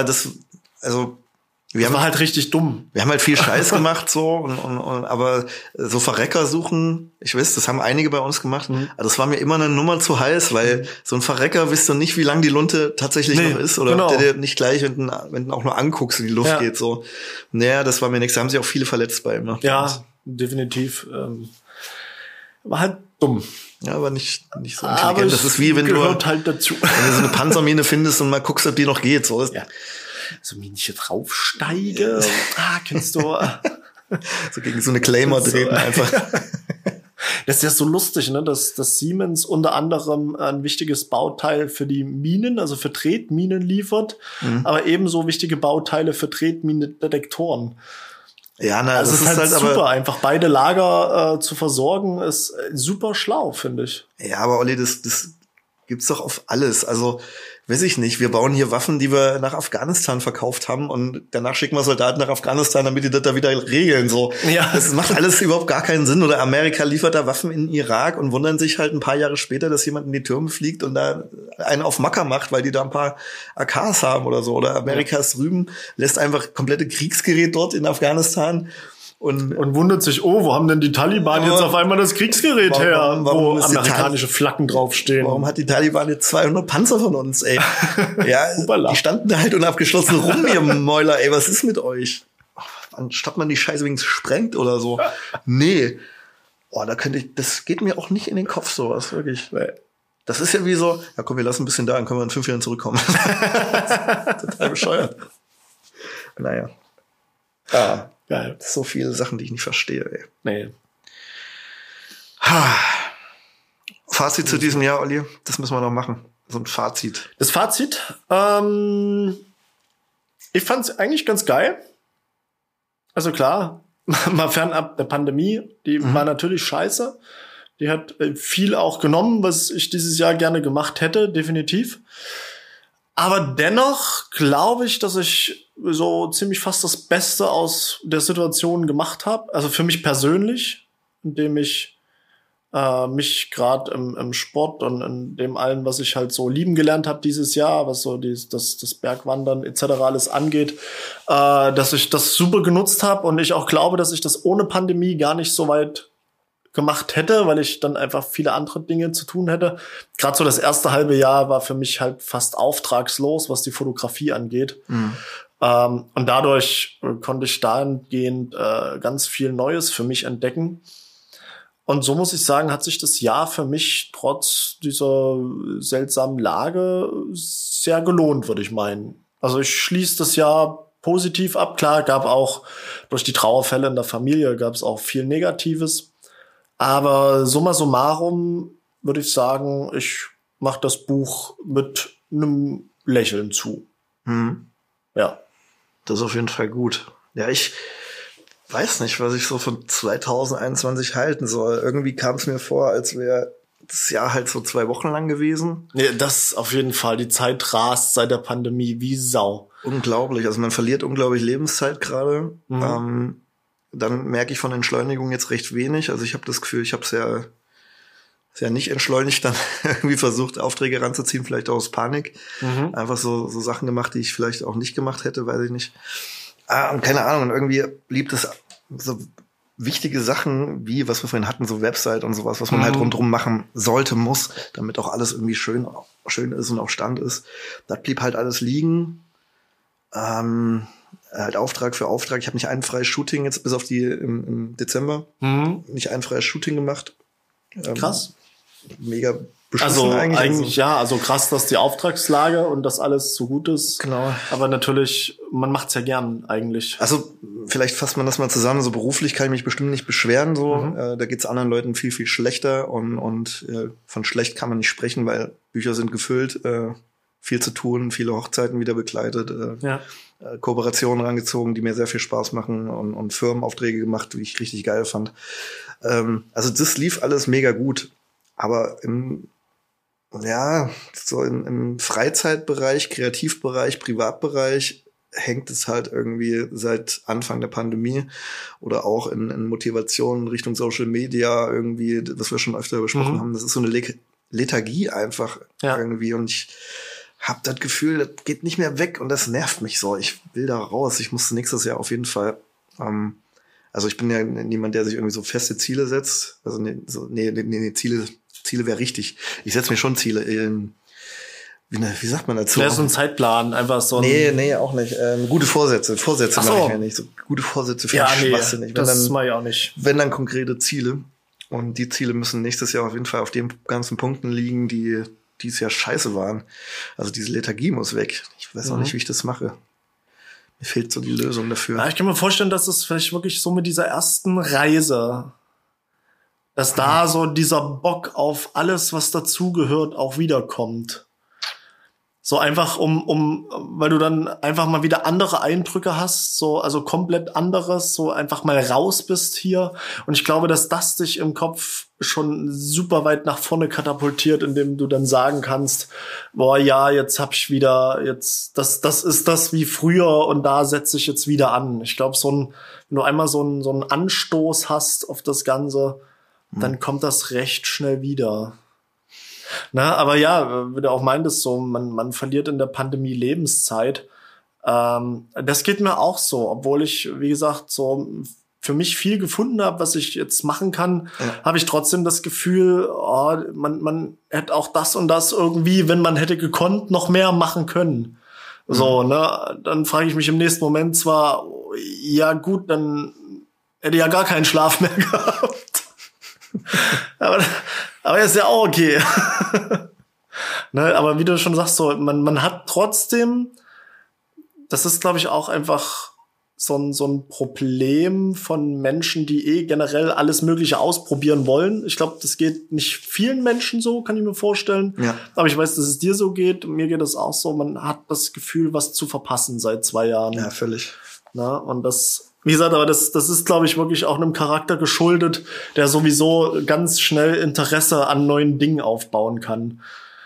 war halt richtig dumm. Wir haben halt viel Scheiß gemacht, so, aber so Verrecker suchen, ich weiß, das haben einige bei uns gemacht, aber das war mir immer eine Nummer zu heiß, weil so ein Verrecker wisst du nicht, wie lang die Lunte tatsächlich noch ist, oder ob der dir nicht gleich, wenn du auch nur anguckst, in die Luft geht, so. Naja, das war mir nichts, da haben sich auch viele verletzt bei immer. Ja, definitiv. War halt dumm. Ja, aber nicht so intelligent. Aber das ist wie, wenn du halt dazu. Wenn du so eine Panzermine findest und mal guckst, ob die noch geht, so. Ja. So Minchen draufsteige. Kennst du? So gegen so eine Claymore treten einfach. Das ist ja so lustig, ne, dass Siemens unter anderem ein wichtiges Bauteil für die Minen, also für Tretminen liefert, aber ebenso wichtige Bauteile für Tretminendetektoren. Ja, also das ist halt super, aber einfach beide Lager zu versorgen, ist super schlau, finde ich. Ja, aber Olli, das gibt's doch auf alles. Also, weiß ich nicht, wir bauen hier Waffen, die wir nach Afghanistan verkauft haben und danach schicken wir Soldaten nach Afghanistan, damit die das da wieder regeln, so. Ja. Das macht alles überhaupt gar keinen Sinn. Oder Amerika liefert da Waffen in den Irak und wundern sich halt ein paar Jahre später, dass jemand in die Türme fliegt und da einen auf Macker macht, weil die da ein paar AKs haben oder so. Oder Amerika ist drüben, lässt einfach komplette Kriegsgerät dort in Afghanistan. Und wundert sich, wo haben denn die Taliban jetzt auf einmal das Kriegsgerät her, wo amerikanische Flaggen draufstehen? Warum hat die Taliban jetzt 200 Panzer von uns, ey? Ja, die standen da halt unabgeschlossen rum, ihr Mäuler, ey, was ist mit euch? Anstatt man die Scheiße wenigstens sprengt oder so. Nee. Das geht mir auch nicht in den Kopf, sowas, wirklich. Das ist ja wie so, ja komm, wir lassen ein bisschen da, dann können wir in 5 Jahren zurückkommen. Total bescheuert. Naja. Ja. Geil. So viele Sachen, die ich nicht verstehe, ey. Nee. Fazit zu diesem Jahr, Olli, das müssen wir noch machen. So ein Fazit. Das Fazit? Ich fand's eigentlich ganz geil. Also klar, mal fernab der Pandemie, die war natürlich scheiße. Die hat viel auch genommen, was ich dieses Jahr gerne gemacht hätte, definitiv. Aber dennoch glaube ich, dass ich so ziemlich fast das Beste aus der Situation gemacht habe. Also für mich persönlich, indem ich mich gerade im Sport und in dem allen, was ich halt so lieben gelernt habe dieses Jahr, was so das Bergwandern etc. alles angeht, dass ich das super genutzt habe und ich auch glaube, dass ich das ohne Pandemie gar nicht so weit gemacht hätte, weil ich dann einfach viele andere Dinge zu tun hätte. Gerade so das erste halbe Jahr war für mich halt fast auftragslos, was die Fotografie angeht. Und dadurch konnte ich dahingehend ganz viel Neues für mich entdecken. Und so muss ich sagen, hat sich das Jahr für mich trotz dieser seltsamen Lage sehr gelohnt, würde ich meinen. Also ich schließe das Jahr positiv ab. Klar, gab auch durch die Trauerfälle in der Familie gab es auch viel Negatives. Aber summa summarum würde ich sagen, ich mache das Buch mit einem Lächeln zu. Ja. Das ist auf jeden Fall gut. Ja, ich weiß nicht, was ich so von 2021 halten soll. Irgendwie kam es mir vor, als wäre das Jahr halt so 2 Wochen lang gewesen. Ja, das auf jeden Fall. Die Zeit rast seit der Pandemie wie Sau. Unglaublich. Also man verliert unglaublich Lebenszeit gerade. Dann merke ich von Entschleunigung jetzt recht wenig. Also ich habe das Gefühl, ich habe es ja nicht entschleunigt, dann irgendwie versucht, Aufträge ranzuziehen, vielleicht auch aus Panik. Einfach so Sachen gemacht, die ich vielleicht auch nicht gemacht hätte, weiß ich nicht. Und keine Ahnung, und irgendwie blieb das so wichtige Sachen, wie, was wir vorhin hatten, so Website und sowas, was man halt rundherum machen sollte, muss, damit auch alles irgendwie schön ist und auf Stand ist. Das blieb halt alles liegen. Halt Auftrag für Auftrag. Ich habe nicht ein freies Shooting jetzt bis auf die im Dezember. Nicht ein freies Shooting gemacht. Krass. Mega beschissen eigentlich. Ja, also krass, dass die Auftragslage und das alles so gut ist. Genau. Aber natürlich, man macht's ja gern eigentlich. Also vielleicht fasst man das mal zusammen. So beruflich kann ich mich bestimmt nicht beschweren. So, da geht's anderen Leuten viel, viel schlechter und von schlecht kann man nicht sprechen, weil Bücher sind gefüllt, viel zu tun, viele Hochzeiten wieder begleitet, Kooperationen rangezogen, die mir sehr viel Spaß machen und Firmenaufträge gemacht, die ich richtig geil fand. Also das lief alles mega gut. Aber ja, so im Freizeitbereich, Kreativbereich, Privatbereich hängt es halt irgendwie seit Anfang der Pandemie oder auch in Motivationen Richtung Social Media irgendwie, was wir schon öfter besprochen haben. Das ist so eine Lethargie einfach irgendwie und ich habe das Gefühl, das geht nicht mehr weg und das nervt mich so. Ich will da raus. Ich muss nächstes Jahr auf jeden Fall also ich bin ja niemand, der sich irgendwie so feste Ziele setzt. Also Ziele wäre richtig. Ich setze mir schon Ziele. Wie sagt man dazu? Ja, so ein Zeitplan, einfach so ein... Nee, auch nicht. Gute Vorsätze. Vorsätze mache ich ja nicht. So gute Vorsätze für schwachsinnig. Das mache ich auch nicht. Wenn dann konkrete Ziele. Und die Ziele müssen nächstes Jahr auf jeden Fall auf den ganzen Punkten liegen, die dieses Jahr scheiße waren. Also diese Lethargie muss weg. Ich weiß auch nicht, wie ich das mache. Mir fehlt so die Lösung dafür. Ja, ich kann mir vorstellen, dass es vielleicht wirklich so mit dieser ersten Reise, dass da so dieser Bock auf alles, was dazugehört, auch wiederkommt. So einfach weil du dann einfach mal wieder andere Eindrücke hast, so, also komplett anderes, so einfach mal raus bist hier. Und ich glaube, dass das dich im Kopf schon super weit nach vorne katapultiert, indem du dann sagen kannst, boah, ja, jetzt hab ich wieder, das ist das wie früher und da setze ich jetzt wieder an. Ich glaube, wenn du einmal so einen Anstoß hast auf das Ganze, dann kommt das recht schnell wieder. Na, aber ja, wie du auch meintest, so, man verliert in der Pandemie Lebenszeit. Das geht mir auch so, obwohl ich, wie gesagt, so für mich viel gefunden habe, was ich jetzt machen kann, habe ich trotzdem das Gefühl, man hätte auch das und das irgendwie, wenn man hätte gekonnt, noch mehr machen können. So, ne, dann frage ich mich im nächsten Moment zwar, ja gut, dann hätte ich ja gar keinen Schlaf mehr gehabt. Aber ist ja auch okay. Ne, aber wie du schon sagst, so, man hat trotzdem, das ist, glaube ich, auch einfach so ein Problem von Menschen, die generell alles Mögliche ausprobieren wollen. Ich glaube, das geht nicht vielen Menschen so, kann ich mir vorstellen. Ja. Aber ich weiß, dass es dir so geht. Mir geht es auch so. Man hat das Gefühl, was zu verpassen seit 2 Jahren. Ja, völlig. Na, und wie gesagt, aber das ist, glaube ich, wirklich auch einem Charakter geschuldet, der sowieso ganz schnell Interesse an neuen Dingen aufbauen kann.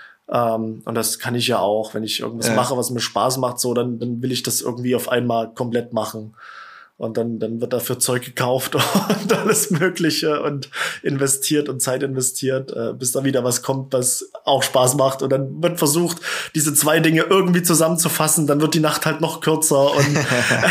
Und das kann ich ja auch, wenn ich irgendwas mache, was mir Spaß macht, so, dann will ich das irgendwie auf einmal komplett machen. Und dann wird dafür Zeug gekauft und alles Mögliche und investiert und Zeit investiert, bis da wieder was kommt, was auch Spaß macht. Und dann wird versucht, diese 2 Dinge irgendwie zusammenzufassen. Dann wird die Nacht halt noch kürzer und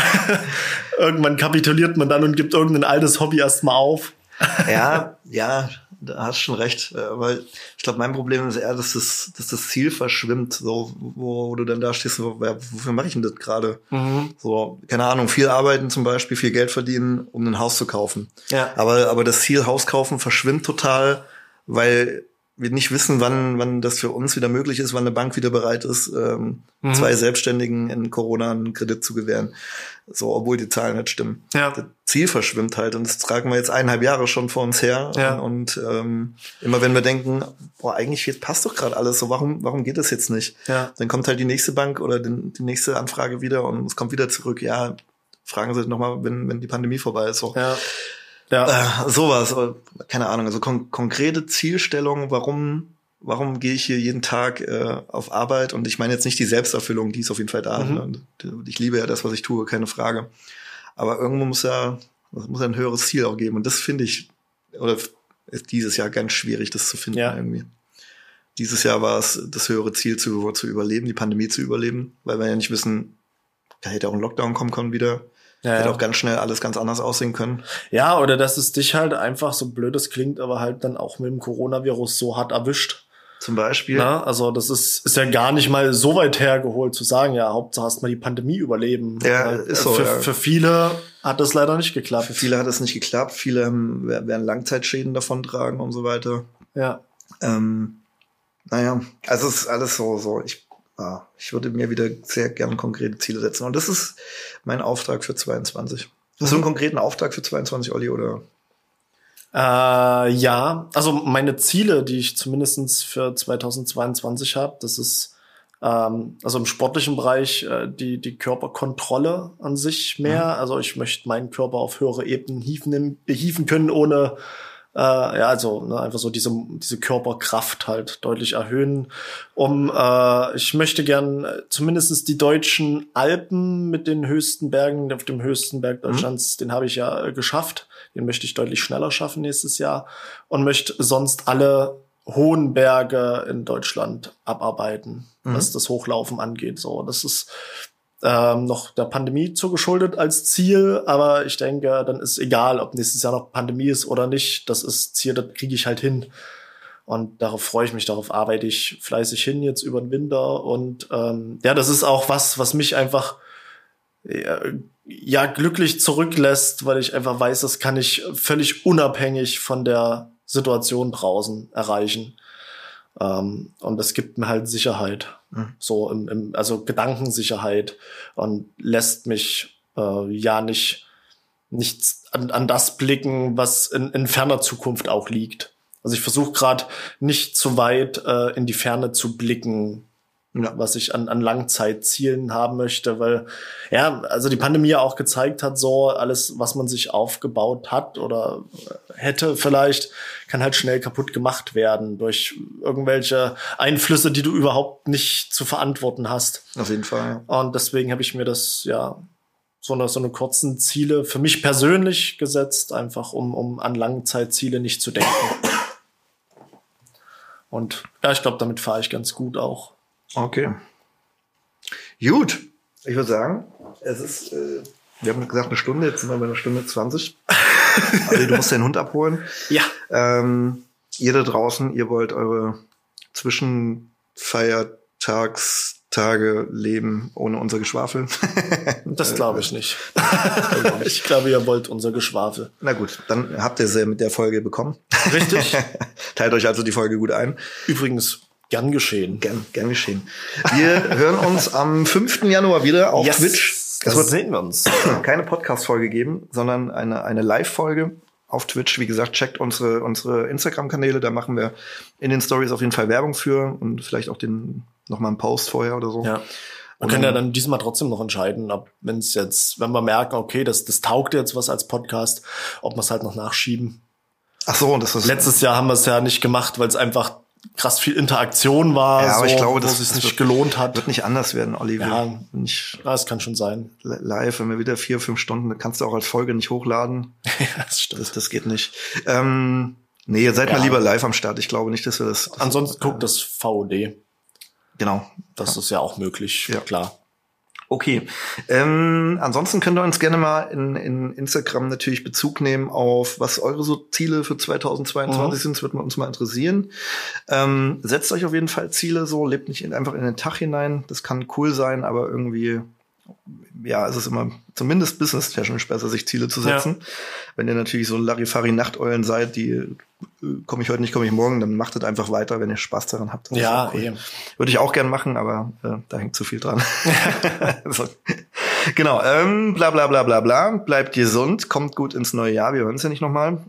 irgendwann kapituliert man dann und gibt irgendein altes Hobby erstmal auf. Ja, da hast schon recht. Weil ich glaube, mein Problem ist eher, dass das Ziel verschwimmt, so, wo du dann da stehst, wofür mache ich denn das gerade? So, keine Ahnung, viel arbeiten zum Beispiel, viel Geld verdienen, um ein Haus zu kaufen. Ja. Aber das Ziel Haus kaufen verschwimmt total, weil wir nicht wissen, wann das für uns wieder möglich ist, wann eine Bank wieder bereit ist, 2 Selbstständigen in Corona einen Kredit zu gewähren. So, obwohl die Zahlen nicht stimmen. Ja. Das Ziel verschwimmt halt und das tragen wir jetzt 1,5 Jahre schon vor uns her. Ja. Und immer wenn wir denken, boah, eigentlich passt doch gerade alles, so warum geht das jetzt nicht? Ja. Dann kommt halt die nächste Bank oder die nächste Anfrage wieder und es kommt wieder zurück. Ja, fragen Sie nochmal, wenn die Pandemie vorbei ist. So. Ja. Ja. Sowas, keine Ahnung, also konkrete Zielstellung, warum gehe ich hier jeden Tag auf Arbeit? Und ich meine jetzt nicht die Selbsterfüllung, die ist auf jeden Fall da. Ne? Ich liebe ja das, was ich tue, keine Frage. Aber irgendwo muss ja ein höheres Ziel auch geben. Und das finde ich, oder ist dieses Jahr ganz schwierig, das zu finden irgendwie. Dieses Jahr war es das höhere Ziel zu überleben, die Pandemie zu überleben, weil wir ja nicht wissen, da hätte auch ein Lockdown kommen können wieder. Hätte auch ganz schnell alles ganz anders aussehen können. Ja, oder dass es dich halt einfach, so blöd es klingt, aber halt dann auch mit dem Coronavirus so hart erwischt. Zum Beispiel. Na, also das ist ja gar nicht mal so weit hergeholt zu sagen, ja, Hauptsache hast mal die Pandemie überleben. Ja, ist so. Für viele hat das leider nicht geklappt. Für viele hat es nicht geklappt. Viele werden Langzeitschäden davon tragen und so weiter. Ja. Naja, also es ist alles so. Ich würde mir wieder sehr gerne konkrete Ziele setzen. Und das ist mein Auftrag für 22. Hast du einen konkreten Auftrag für 22, Olli, oder? Ja, also meine Ziele, die ich zumindest für 2022 habe, das ist also im sportlichen Bereich die Körperkontrolle an sich mehr. Also ich möchte meinen Körper auf höhere Ebenen hieven können, ohne Einfach so diese Körperkraft halt deutlich erhöhen. Ich möchte gern zumindest die deutschen Alpen mit den höchsten Bergen, auf dem höchsten Berg Deutschlands, den habe ich ja geschafft. Den möchte ich deutlich schneller schaffen nächstes Jahr und möchte sonst alle hohen Berge in Deutschland abarbeiten, was das Hochlaufen angeht. So, das ist noch der Pandemie zugeschuldet als Ziel, aber ich denke, dann ist egal, ob nächstes Jahr noch Pandemie ist oder nicht. Das ist Ziel, das kriege ich halt hin. Und darauf freue ich mich, darauf arbeite ich fleißig hin jetzt über den Winter. Und das ist auch was mich einfach glücklich zurücklässt, weil ich einfach weiß, das kann ich völlig unabhängig von der Situation draußen erreichen. Und das gibt mir halt Sicherheit, so also Gedankensicherheit, und lässt mich nichts an das blicken, was in ferner Zukunft auch liegt. Also ich versuche gerade nicht zu weit in die Ferne zu blicken, was ich an Langzeitzielen haben möchte, weil also die Pandemie ja auch gezeigt hat, so alles, was man sich aufgebaut hat oder hätte vielleicht, kann halt schnell kaputt gemacht werden durch irgendwelche Einflüsse, die du überhaupt nicht zu verantworten hast. Auf jeden Fall. Und deswegen habe ich mir das so eine kurzen Ziele für mich persönlich gesetzt, einfach um an Langzeitziele nicht zu denken. Und ich glaube, damit fahre ich ganz gut auch. Okay. Gut. Ich würde sagen, es ist, wir haben gesagt 1 Stunde, jetzt sind wir bei 1:20. Also du musst den Hund abholen. Ja. Ihr da draußen, ihr wollt eure Zwischenfeiertagstage leben ohne unser Geschwafel. Das glaube ich nicht. Ich glaube, ihr wollt unser Geschwafel. Na gut, dann habt ihr es mit der Folge bekommen. Richtig. Teilt euch also die Folge gut ein. Übrigens, gern geschehen. Gern geschehen. Wir hören uns am 5. Januar wieder auf Twitch. Das sehen wir uns. Keine Podcast-Folge geben, sondern eine Live-Folge auf Twitch. Wie gesagt, checkt unsere Instagram-Kanäle. Da machen wir in den Stories auf jeden Fall Werbung für und vielleicht auch nochmal einen Post vorher oder so. Ja. Man kann ja dann diesmal trotzdem noch entscheiden, wenn wir merken, okay, das taugt jetzt was als Podcast, ob wir es halt noch nachschieben. Ach so, und das ist letztes Jahr haben wir es ja nicht gemacht, weil es einfach krass viel Interaktion war, ja, aber ich glaube, dass es nicht gelohnt hat. Wird nicht anders werden, Olli. Ja, das kann schon sein. Live, wenn wir wieder 4-5 Stunden, dann kannst du auch als Folge nicht hochladen. Ja, das stimmt. Das geht nicht. Nee, seid mal lieber live am Start. Ich glaube nicht, dass wir das. Ansonsten guckt das VOD. Genau. Das ist ja auch möglich, klar. Okay. Ansonsten könnt ihr uns gerne mal in Instagram natürlich Bezug nehmen auf, was eure so Ziele für 2022 sind. Das wird uns mal interessieren. Setzt euch auf jeden Fall Ziele so, lebt nicht einfach in den Tag hinein. Das kann cool sein, aber irgendwie, es ist immer zumindest business-technisch besser, sich Ziele zu setzen. Ja. Wenn ihr natürlich so Larifari-Nachteulen seid, die komme ich heute nicht, komme ich morgen, dann macht es einfach weiter, wenn ihr Spaß daran habt. Ja, cool. Würde ich auch gern machen, aber da hängt zu viel dran. So. Genau, bla bla bla bla bla. Bleibt gesund, kommt gut ins neue Jahr, wir hören es ja nicht nochmal.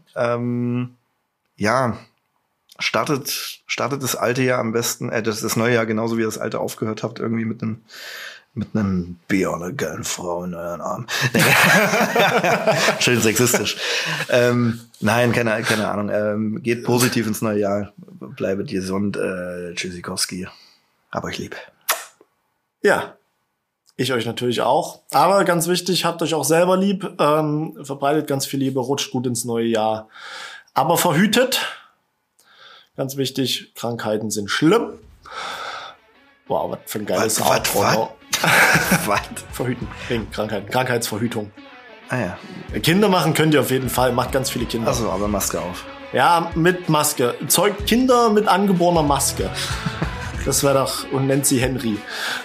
Startet das alte Jahr am besten, das neue Jahr genauso wie ihr das alte aufgehört habt, irgendwie mit einem Bier und einer geilen Frau in euren Armen. Schön sexistisch. Nein, keine Ahnung. Geht positiv ins neue Jahr. Bleibt gesund. Tschüssikowski. Hab euch lieb. Ja, ich euch natürlich auch. Aber ganz wichtig, habt euch auch selber lieb. Verbreitet ganz viel Liebe, rutscht gut ins neue Jahr. Aber verhütet. Ganz wichtig, Krankheiten sind schlimm. Wow, was für ein geiles Outro. Was? Verhüten. Wegen Krankheiten. Krankheitsverhütung. Ah ja. Kinder machen könnt ihr auf jeden Fall. Macht ganz viele Kinder. Achso, aber Maske auf. Ja, mit Maske. Zeugt Kinder mit angeborener Maske. Das wäre doch... Und nennt sie Henry.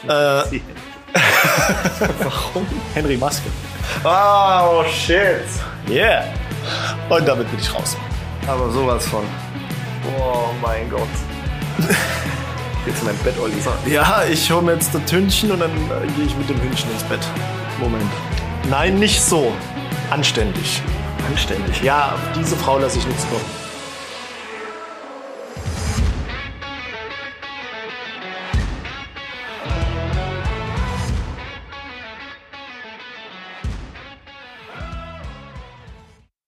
Warum? Henry Maske. Oh, shit. Yeah. Und damit bin ich raus. Aber sowas von. Oh mein Gott. Jetzt in mein Bett, Olli. Ja, ich hole mir jetzt das Hündchen und dann gehe ich mit dem Hündchen ins Bett. Moment. Nein, nicht so. Anständig. Anständig? Ja, auf diese Frau lasse ich nichts kommen.